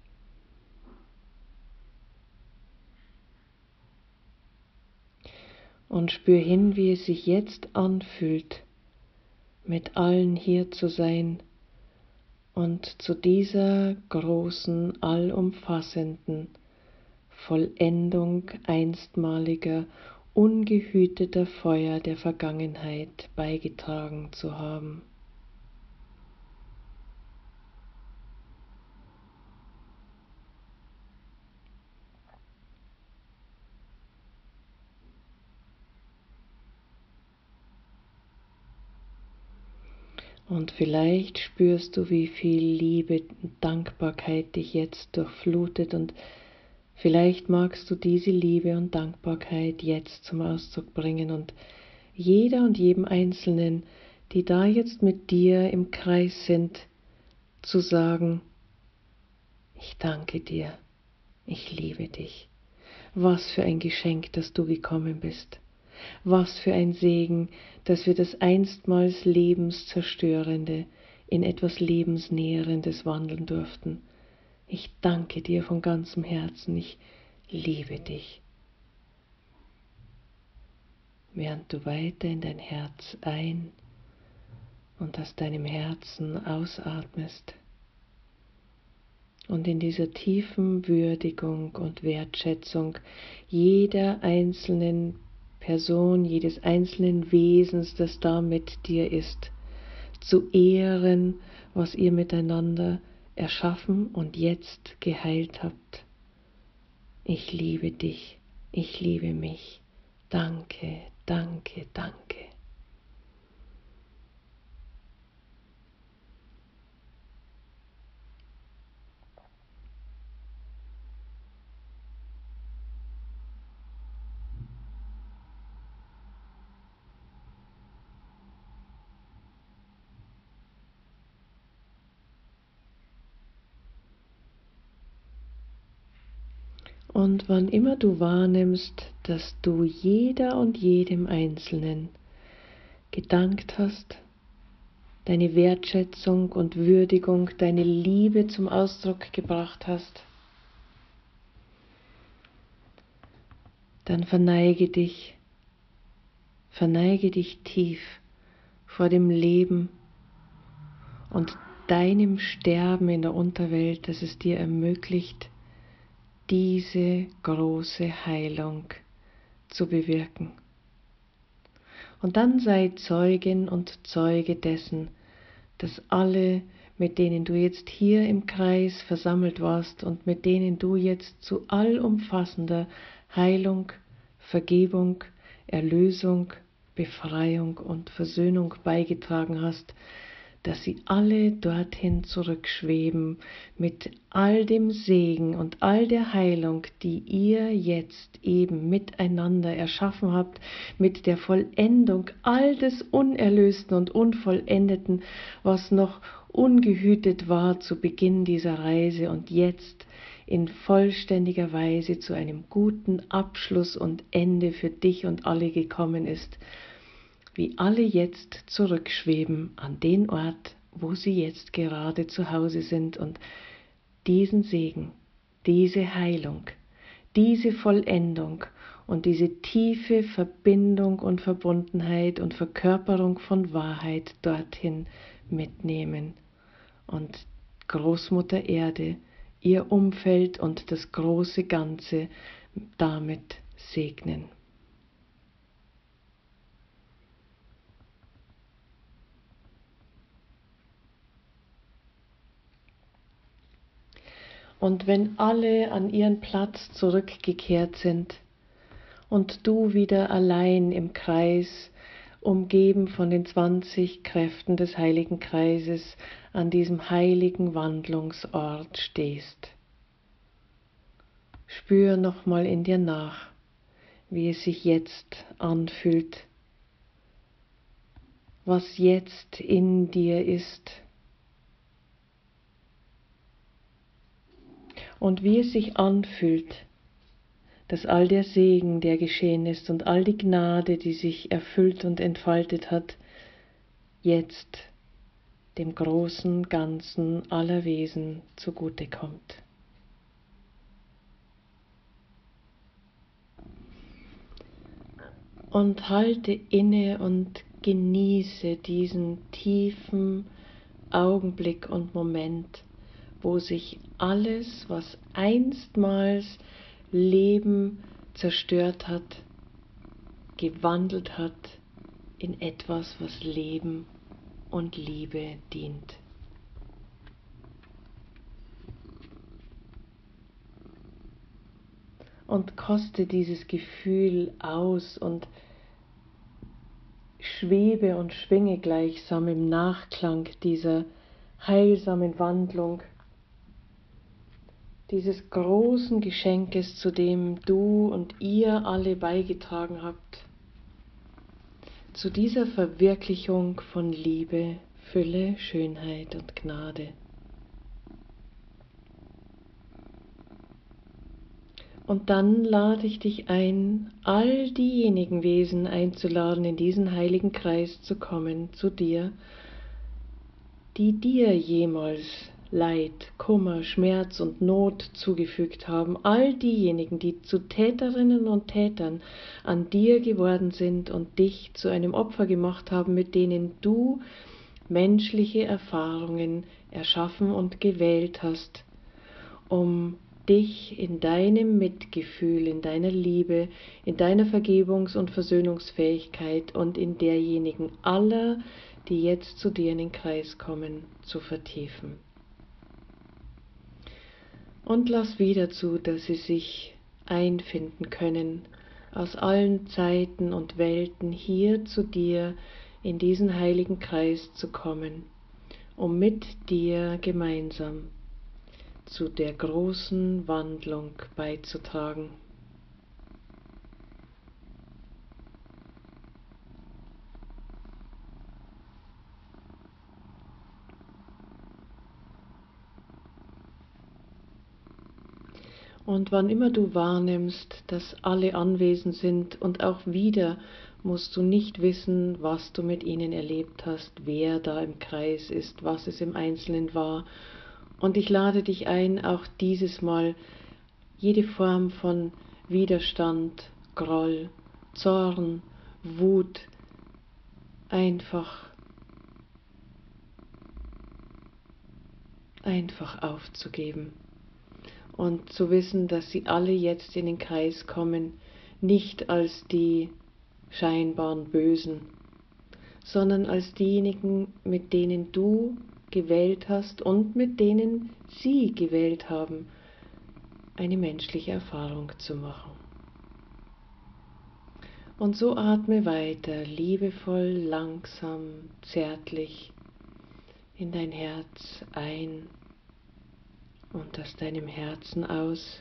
S1: Und spür hin, wie es sich jetzt anfühlt, mit allen hier zu sein und zu dieser großen, allumfassenden Vollendung einstmaliger, ungehüteter Feuer der Vergangenheit beigetragen zu haben. Und vielleicht spürst du, wie viel Liebe und Dankbarkeit dich jetzt durchflutet, und vielleicht magst du diese Liebe und Dankbarkeit jetzt zum Ausdruck bringen und jeder und jedem Einzelnen, die da jetzt mit dir im Kreis sind, zu sagen: Ich danke dir, ich liebe dich. Was für ein Geschenk, dass du gekommen bist. Was für ein Segen, dass wir das einstmals Lebenszerstörende in etwas Lebensnährendes wandeln durften. Ich danke dir von ganzem Herzen, ich liebe dich. Während du weiter in dein Herz ein und aus deinem Herzen ausatmest und in dieser tiefen Würdigung und Wertschätzung jeder einzelnen Person, jedes einzelnen Wesens, das da mit dir ist, zu ehren, was ihr miteinander erschaffen und jetzt geheilt habt. Ich liebe dich, ich liebe mich. Danke, danke, danke. Und wann immer du wahrnimmst, dass du jeder und jedem Einzelnen gedankt hast, deine Wertschätzung und Würdigung, deine Liebe zum Ausdruck gebracht hast, dann verneige dich, verneige dich tief vor dem Leben und deinem Sterben in der Unterwelt, das es dir ermöglicht, diese große Heilung zu bewirken. Und dann sei Zeugin und Zeuge dessen, dass alle, mit denen du jetzt hier im Kreis versammelt warst und mit denen du jetzt zu allumfassender Heilung, Vergebung, Erlösung, Befreiung und Versöhnung beigetragen hast, dass sie alle dorthin zurückschweben mit all dem Segen und all der Heilung, die ihr jetzt eben miteinander erschaffen habt, mit der Vollendung all des Unerlösten und Unvollendeten, was noch ungehütet war zu Beginn dieser Reise und jetzt in vollständiger Weise zu einem guten Abschluss und Ende für dich und alle gekommen ist, wie alle jetzt zurückschweben an den Ort, wo sie jetzt gerade zu Hause sind und diesen Segen, diese Heilung, diese Vollendung und diese tiefe Verbindung und Verbundenheit und Verkörperung von Wahrheit dorthin mitnehmen und Großmutter Erde, ihr Umfeld und das große Ganze damit segnen. Und wenn alle an ihren Platz zurückgekehrt sind und du wieder allein im Kreis, umgeben von den zwanzig Kräften des heiligen Kreises, an diesem heiligen Wandlungsort stehst, spür nochmal in dir nach, wie es sich jetzt anfühlt, was jetzt in dir ist. Und wie es sich anfühlt, dass all der Segen, der geschehen ist und all die Gnade, die sich erfüllt und entfaltet hat, jetzt dem großen Ganzen aller Wesen zugute kommt. Und halte inne und genieße diesen tiefen Augenblick und Moment, wo sich alles, was einstmals Leben zerstört hat, gewandelt hat in etwas, was Leben und Liebe dient. Und koste dieses Gefühl aus und schwebe und schwinge gleichsam im Nachklang dieser heilsamen Wandlung, dieses großen Geschenkes, zu dem du und ihr alle beigetragen habt, zu dieser Verwirklichung von Liebe, Fülle, Schönheit und Gnade. Und dann lade ich dich ein, all diejenigen Wesen einzuladen, in diesen heiligen Kreis zu kommen, zu dir, die dir jemals Leid, Kummer, Schmerz und Not zugefügt haben, all diejenigen, die zu Täterinnen und Tätern an dir geworden sind und dich zu einem Opfer gemacht haben, mit denen du menschliche Erfahrungen erschaffen und gewählt hast, um dich in deinem Mitgefühl, in deiner Liebe, in deiner Vergebungs- und Versöhnungsfähigkeit und in derjenigen aller, die jetzt zu dir in den Kreis kommen, zu vertiefen. Und lass wieder zu, dass sie sich einfinden können, aus allen Zeiten und Welten hier zu dir in diesen heiligen Kreis zu kommen, um mit dir gemeinsam zu der großen Wandlung beizutragen. Und wann immer du wahrnimmst, dass alle anwesend sind und auch wieder musst du nicht wissen, was du mit ihnen erlebt hast, wer da im Kreis ist, was es im Einzelnen war. Und ich lade dich ein, auch dieses Mal jede Form von Widerstand, Groll, Zorn, Wut einfach, einfach aufzugeben. Und zu wissen, dass sie alle jetzt in den Kreis kommen, nicht als die scheinbaren Bösen, sondern als diejenigen, mit denen du gewählt hast und mit denen sie gewählt haben, eine menschliche Erfahrung zu machen. Und so atme weiter, liebevoll, langsam, zärtlich in dein Herz ein und aus deinem Herzen aus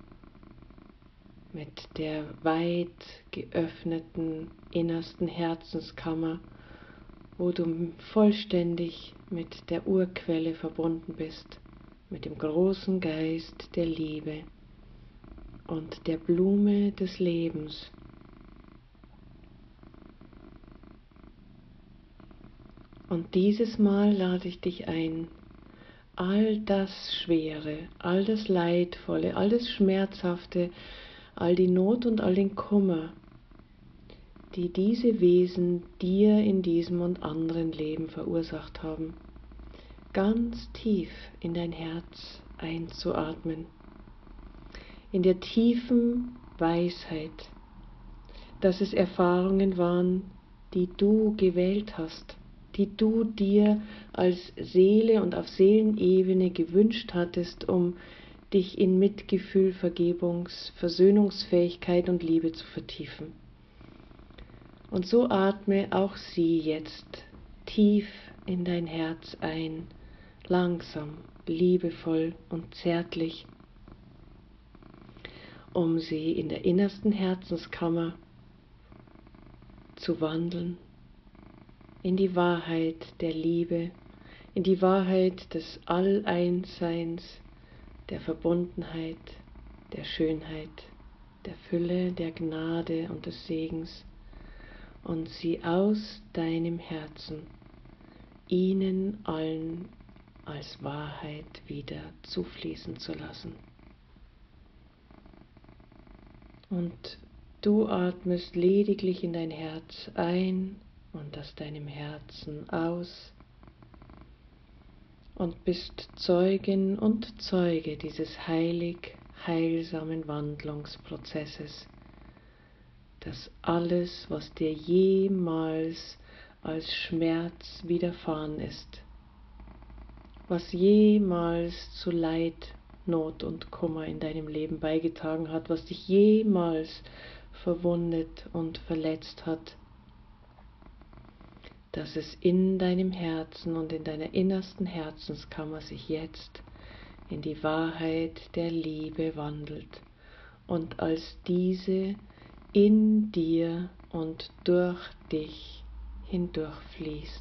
S1: mit der weit geöffneten innersten Herzenskammer, wo du vollständig mit der Urquelle verbunden bist, mit dem großen Geist der Liebe und der Blume des Lebens. Und dieses Mal lade ich dich ein, all das Schwere, all das Leidvolle, all das Schmerzhafte, all die Not und all den Kummer, die diese Wesen dir in diesem und anderen Leben verursacht haben, ganz tief in dein Herz einzuatmen, in der tiefen Weisheit, dass es Erfahrungen waren, die du gewählt hast, die du dir als Seele und auf Seelenebene gewünscht hattest, um dich in Mitgefühl, Vergebungs-, Versöhnungsfähigkeit und Liebe zu vertiefen. Und so atme auch sie jetzt tief in dein Herz ein, langsam, liebevoll und zärtlich, um sie in der innersten Herzenskammer zu wandeln, in die Wahrheit der Liebe, in die Wahrheit des Alleinsseins, der Verbundenheit, der Schönheit, der Fülle, der Gnade und des Segens, und sie aus deinem Herzen ihnen allen als Wahrheit wieder zufließen zu lassen. Und du atmest lediglich in dein Herz ein und aus deinem Herzen aus und bist Zeugin und Zeuge dieses heilig heilsamen Wandlungsprozesses, dass alles, was dir jemals als Schmerz widerfahren ist, was jemals zu Leid, Not und Kummer in deinem Leben beigetragen hat, was dich jemals verwundet und verletzt hat, dass es in deinem Herzen und in deiner innersten Herzenskammer sich jetzt in die Wahrheit der Liebe wandelt und als diese in dir und durch dich hindurchfließt.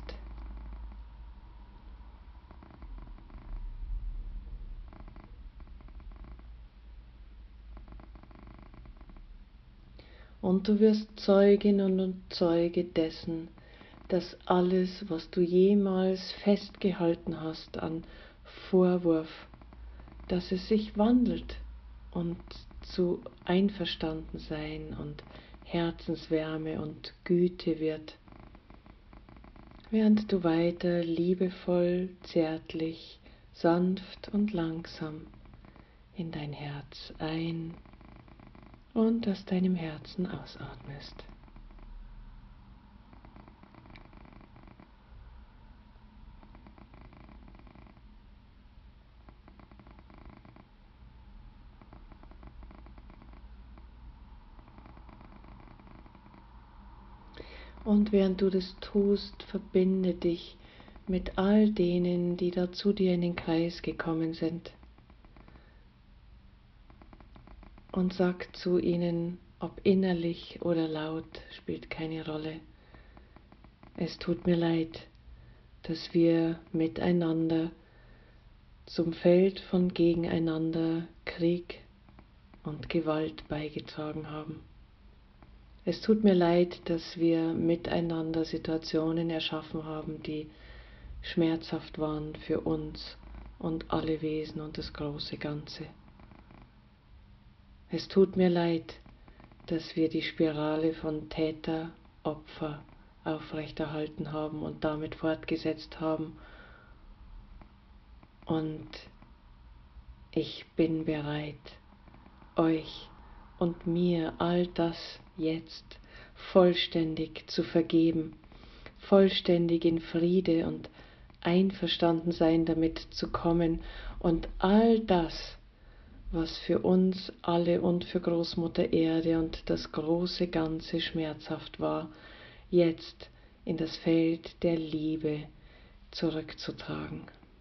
S1: Und du wirst Zeugin und Zeuge dessen, dass alles, was du jemals festgehalten hast an Vorwurf, dass es sich wandelt und zu Einverstandensein und Herzenswärme und Güte wird, während du weiter liebevoll, zärtlich, sanft und langsam in dein Herz ein- und aus deinem Herzen ausatmest. Und während du das tust, verbinde dich mit all denen, die da zu dir in den Kreis gekommen sind. Und sag zu ihnen, ob innerlich oder laut, spielt keine Rolle: Es tut mir leid, dass wir miteinander zum Feld von Gegeneinander, Krieg und Gewalt beigetragen haben. Es tut mir leid, dass wir miteinander Situationen erschaffen haben, die schmerzhaft waren für uns und alle Wesen und das große Ganze. Es tut mir leid, dass wir die Spirale von Täter, Opfer aufrechterhalten haben und damit fortgesetzt haben. Und ich bin bereit, euch und mir all das jetzt vollständig zu vergeben, vollständig in Friede und Einverstandensein damit zu kommen und all das, was für uns alle und für Großmutter Erde und das große Ganze schmerzhaft war, jetzt in das Feld der Liebe zurückzutragen.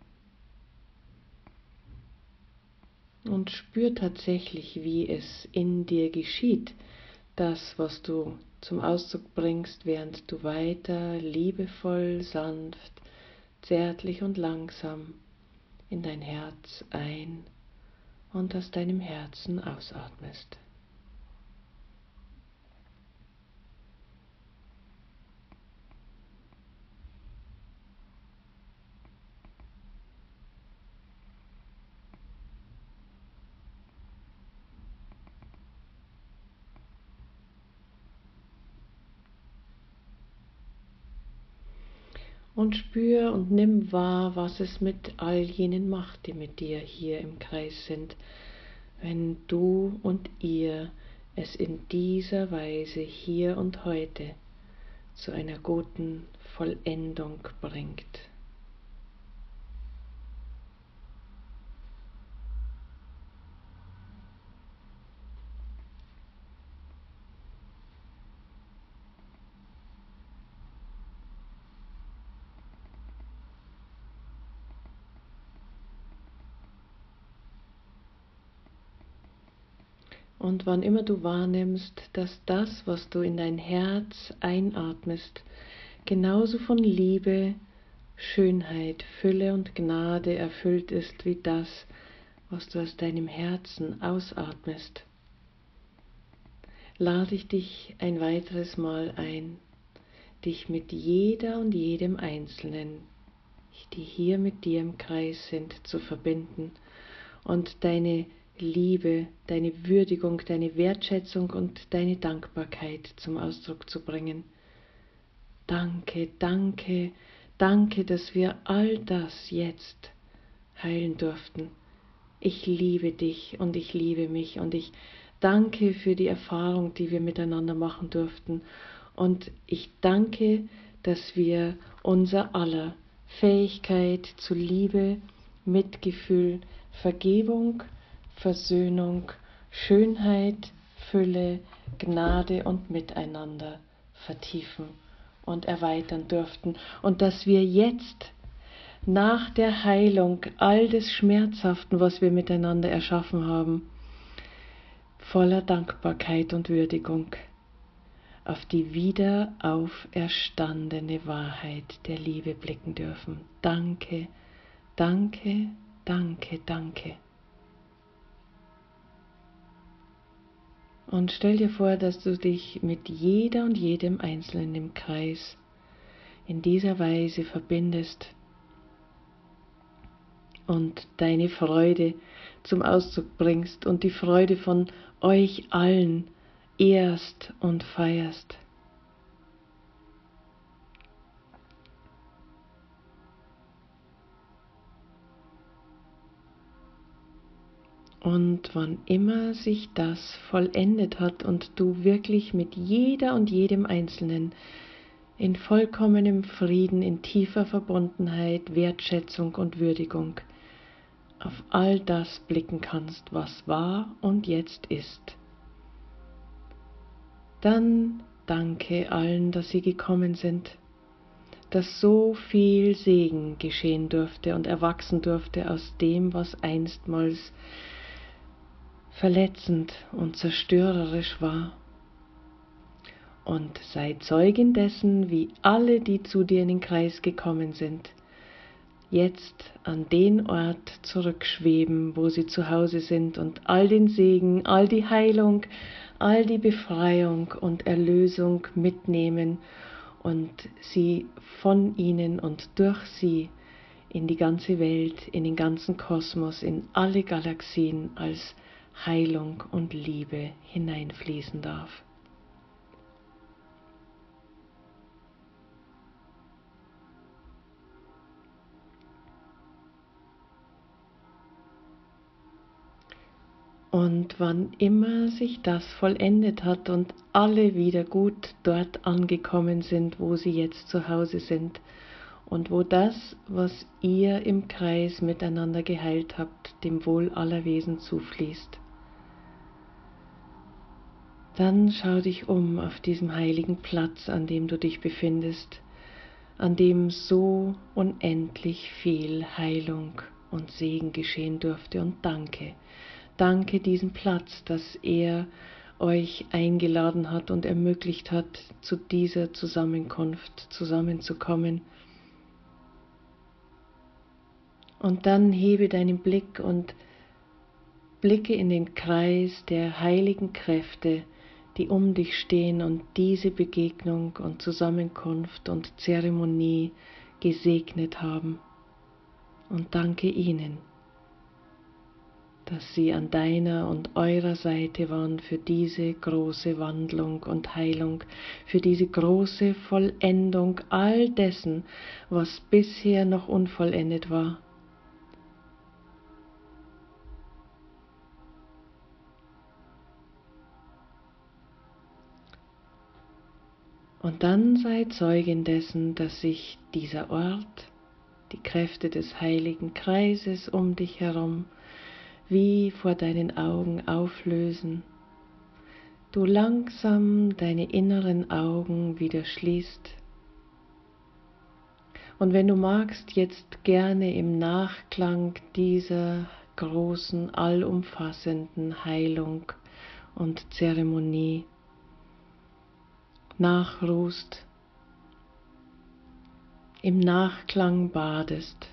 S1: Und spür tatsächlich, wie es in dir geschieht, das, was du zum Ausdruck bringst, während du weiter liebevoll, sanft, zärtlich und langsam in dein Herz ein- und aus deinem Herzen ausatmest. Und spür und nimm wahr, was es mit all jenen macht, die mit dir hier im Kreis sind, wenn du und ihr es in dieser Weise hier und heute zu einer guten Vollendung bringt. Und wann immer du wahrnimmst, dass das, was du in dein Herz einatmest, genauso von Liebe, Schönheit, Fülle und Gnade erfüllt ist wie das, was du aus deinem Herzen ausatmest, lade ich dich ein weiteres Mal ein, dich mit jeder und jedem Einzelnen, die hier mit dir im Kreis sind, zu verbinden und deine Liebe, deine Würdigung, deine Wertschätzung und deine Dankbarkeit zum Ausdruck zu bringen. Danke, danke, danke, dass wir all das jetzt heilen durften. Ich liebe dich und ich liebe mich und ich danke für die Erfahrung, die wir miteinander machen durften. Und ich danke, dass wir unser aller Fähigkeit zu Liebe, Mitgefühl, Vergebung, Versöhnung, Schönheit, Fülle, Gnade und Miteinander vertiefen und erweitern dürften und dass wir jetzt nach der Heilung all des Schmerzhaften, was wir miteinander erschaffen haben, voller Dankbarkeit und Würdigung auf die wieder auferstandene Wahrheit der Liebe blicken dürfen. Danke, danke, danke, danke. Und stell dir vor, dass du dich mit jeder und jedem Einzelnen im Kreis in dieser Weise verbindest und deine Freude zum Ausdruck bringst und die Freude von euch allen ehrst und feierst. Und wann immer sich das vollendet hat und du wirklich mit jeder und jedem Einzelnen in vollkommenem Frieden, in tiefer Verbundenheit, Wertschätzung und Würdigung auf all das blicken kannst, was war und jetzt ist, dann danke allen, dass sie gekommen sind, dass so viel Segen geschehen durfte und erwachsen durfte aus dem, was einstmals verletzend und zerstörerisch war. Und sei Zeugin dessen, wie alle, die zu dir in den Kreis gekommen sind, jetzt an den Ort zurückschweben, wo sie zu Hause sind und all den Segen, all die Heilung, all die Befreiung und Erlösung mitnehmen und sie von ihnen und durch sie in die ganze Welt, in den ganzen Kosmos, in alle Galaxien als Heilung und Liebe hineinfließen darf. Und wann immer sich das vollendet hat und alle wieder gut dort angekommen sind, wo sie jetzt zu Hause sind und wo das, was ihr im Kreis miteinander geheilt habt, dem Wohl aller Wesen zufließt, dann schau dich um auf diesem heiligen Platz, an dem du dich befindest, an dem so unendlich viel Heilung und Segen geschehen durfte, und danke, danke diesem Platz, dass er euch eingeladen hat und ermöglicht hat, zu dieser Zusammenkunft zusammenzukommen. Und dann hebe deinen Blick und blicke in den Kreis der heiligen Kräfte, die um dich stehen und diese Begegnung und Zusammenkunft und Zeremonie gesegnet haben. Und danke ihnen. dass sie an deiner und eurer Seite waren für diese große Wandlung und Heilung, für diese große Vollendung all dessen, was bisher noch unvollendet war. Und dann sei Zeugin dessen, dass sich dieser Ort, die Kräfte des heiligen Kreises um dich herum, wie vor deinen Augen auflösen, du langsam deine inneren Augen wieder schließt und wenn du magst, jetzt gerne im Nachklang dieser großen, allumfassenden Heilung und Zeremonie nachruhst, im Nachklang badest,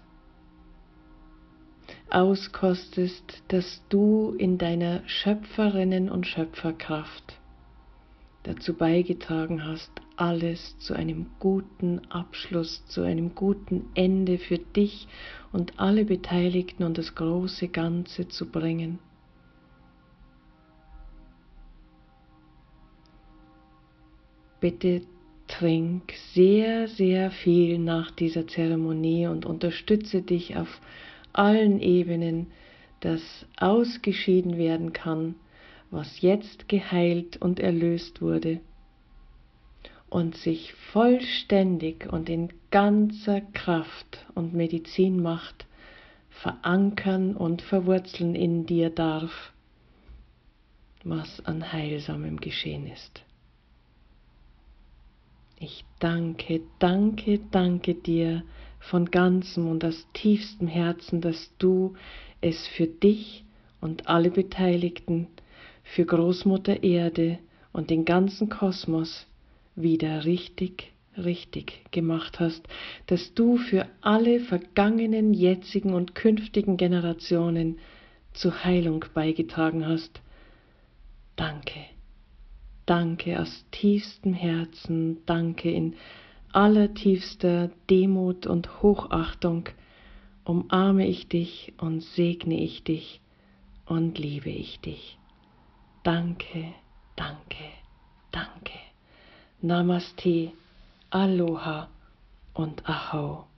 S1: auskostest, dass du in deiner Schöpferinnen- und Schöpferkraft dazu beigetragen hast, alles zu einem guten Abschluss, zu einem guten Ende für dich und alle Beteiligten und das große Ganze zu bringen. Bitte trink sehr, sehr viel nach dieser Zeremonie und unterstütze dich auf allen Ebenen, dass ausgeschieden werden kann, was jetzt geheilt und erlöst wurde und sich vollständig und in ganzer Kraft und Medizinmacht verankern und verwurzeln in dir darf, was an Heilsamem geschehen ist. Ich danke, danke, danke dir von ganzem und aus tiefstem Herzen, dass du es für dich und alle Beteiligten, für Großmutter Erde und den ganzen Kosmos wieder richtig, richtig gemacht hast, dass du für alle vergangenen, jetzigen und künftigen Generationen zur Heilung beigetragen hast. Danke. Danke aus tiefstem Herzen, danke in allertiefster Demut und Hochachtung, umarme ich dich und segne ich dich und liebe ich dich. Danke, danke, danke. Namaste, Aloha und Aho.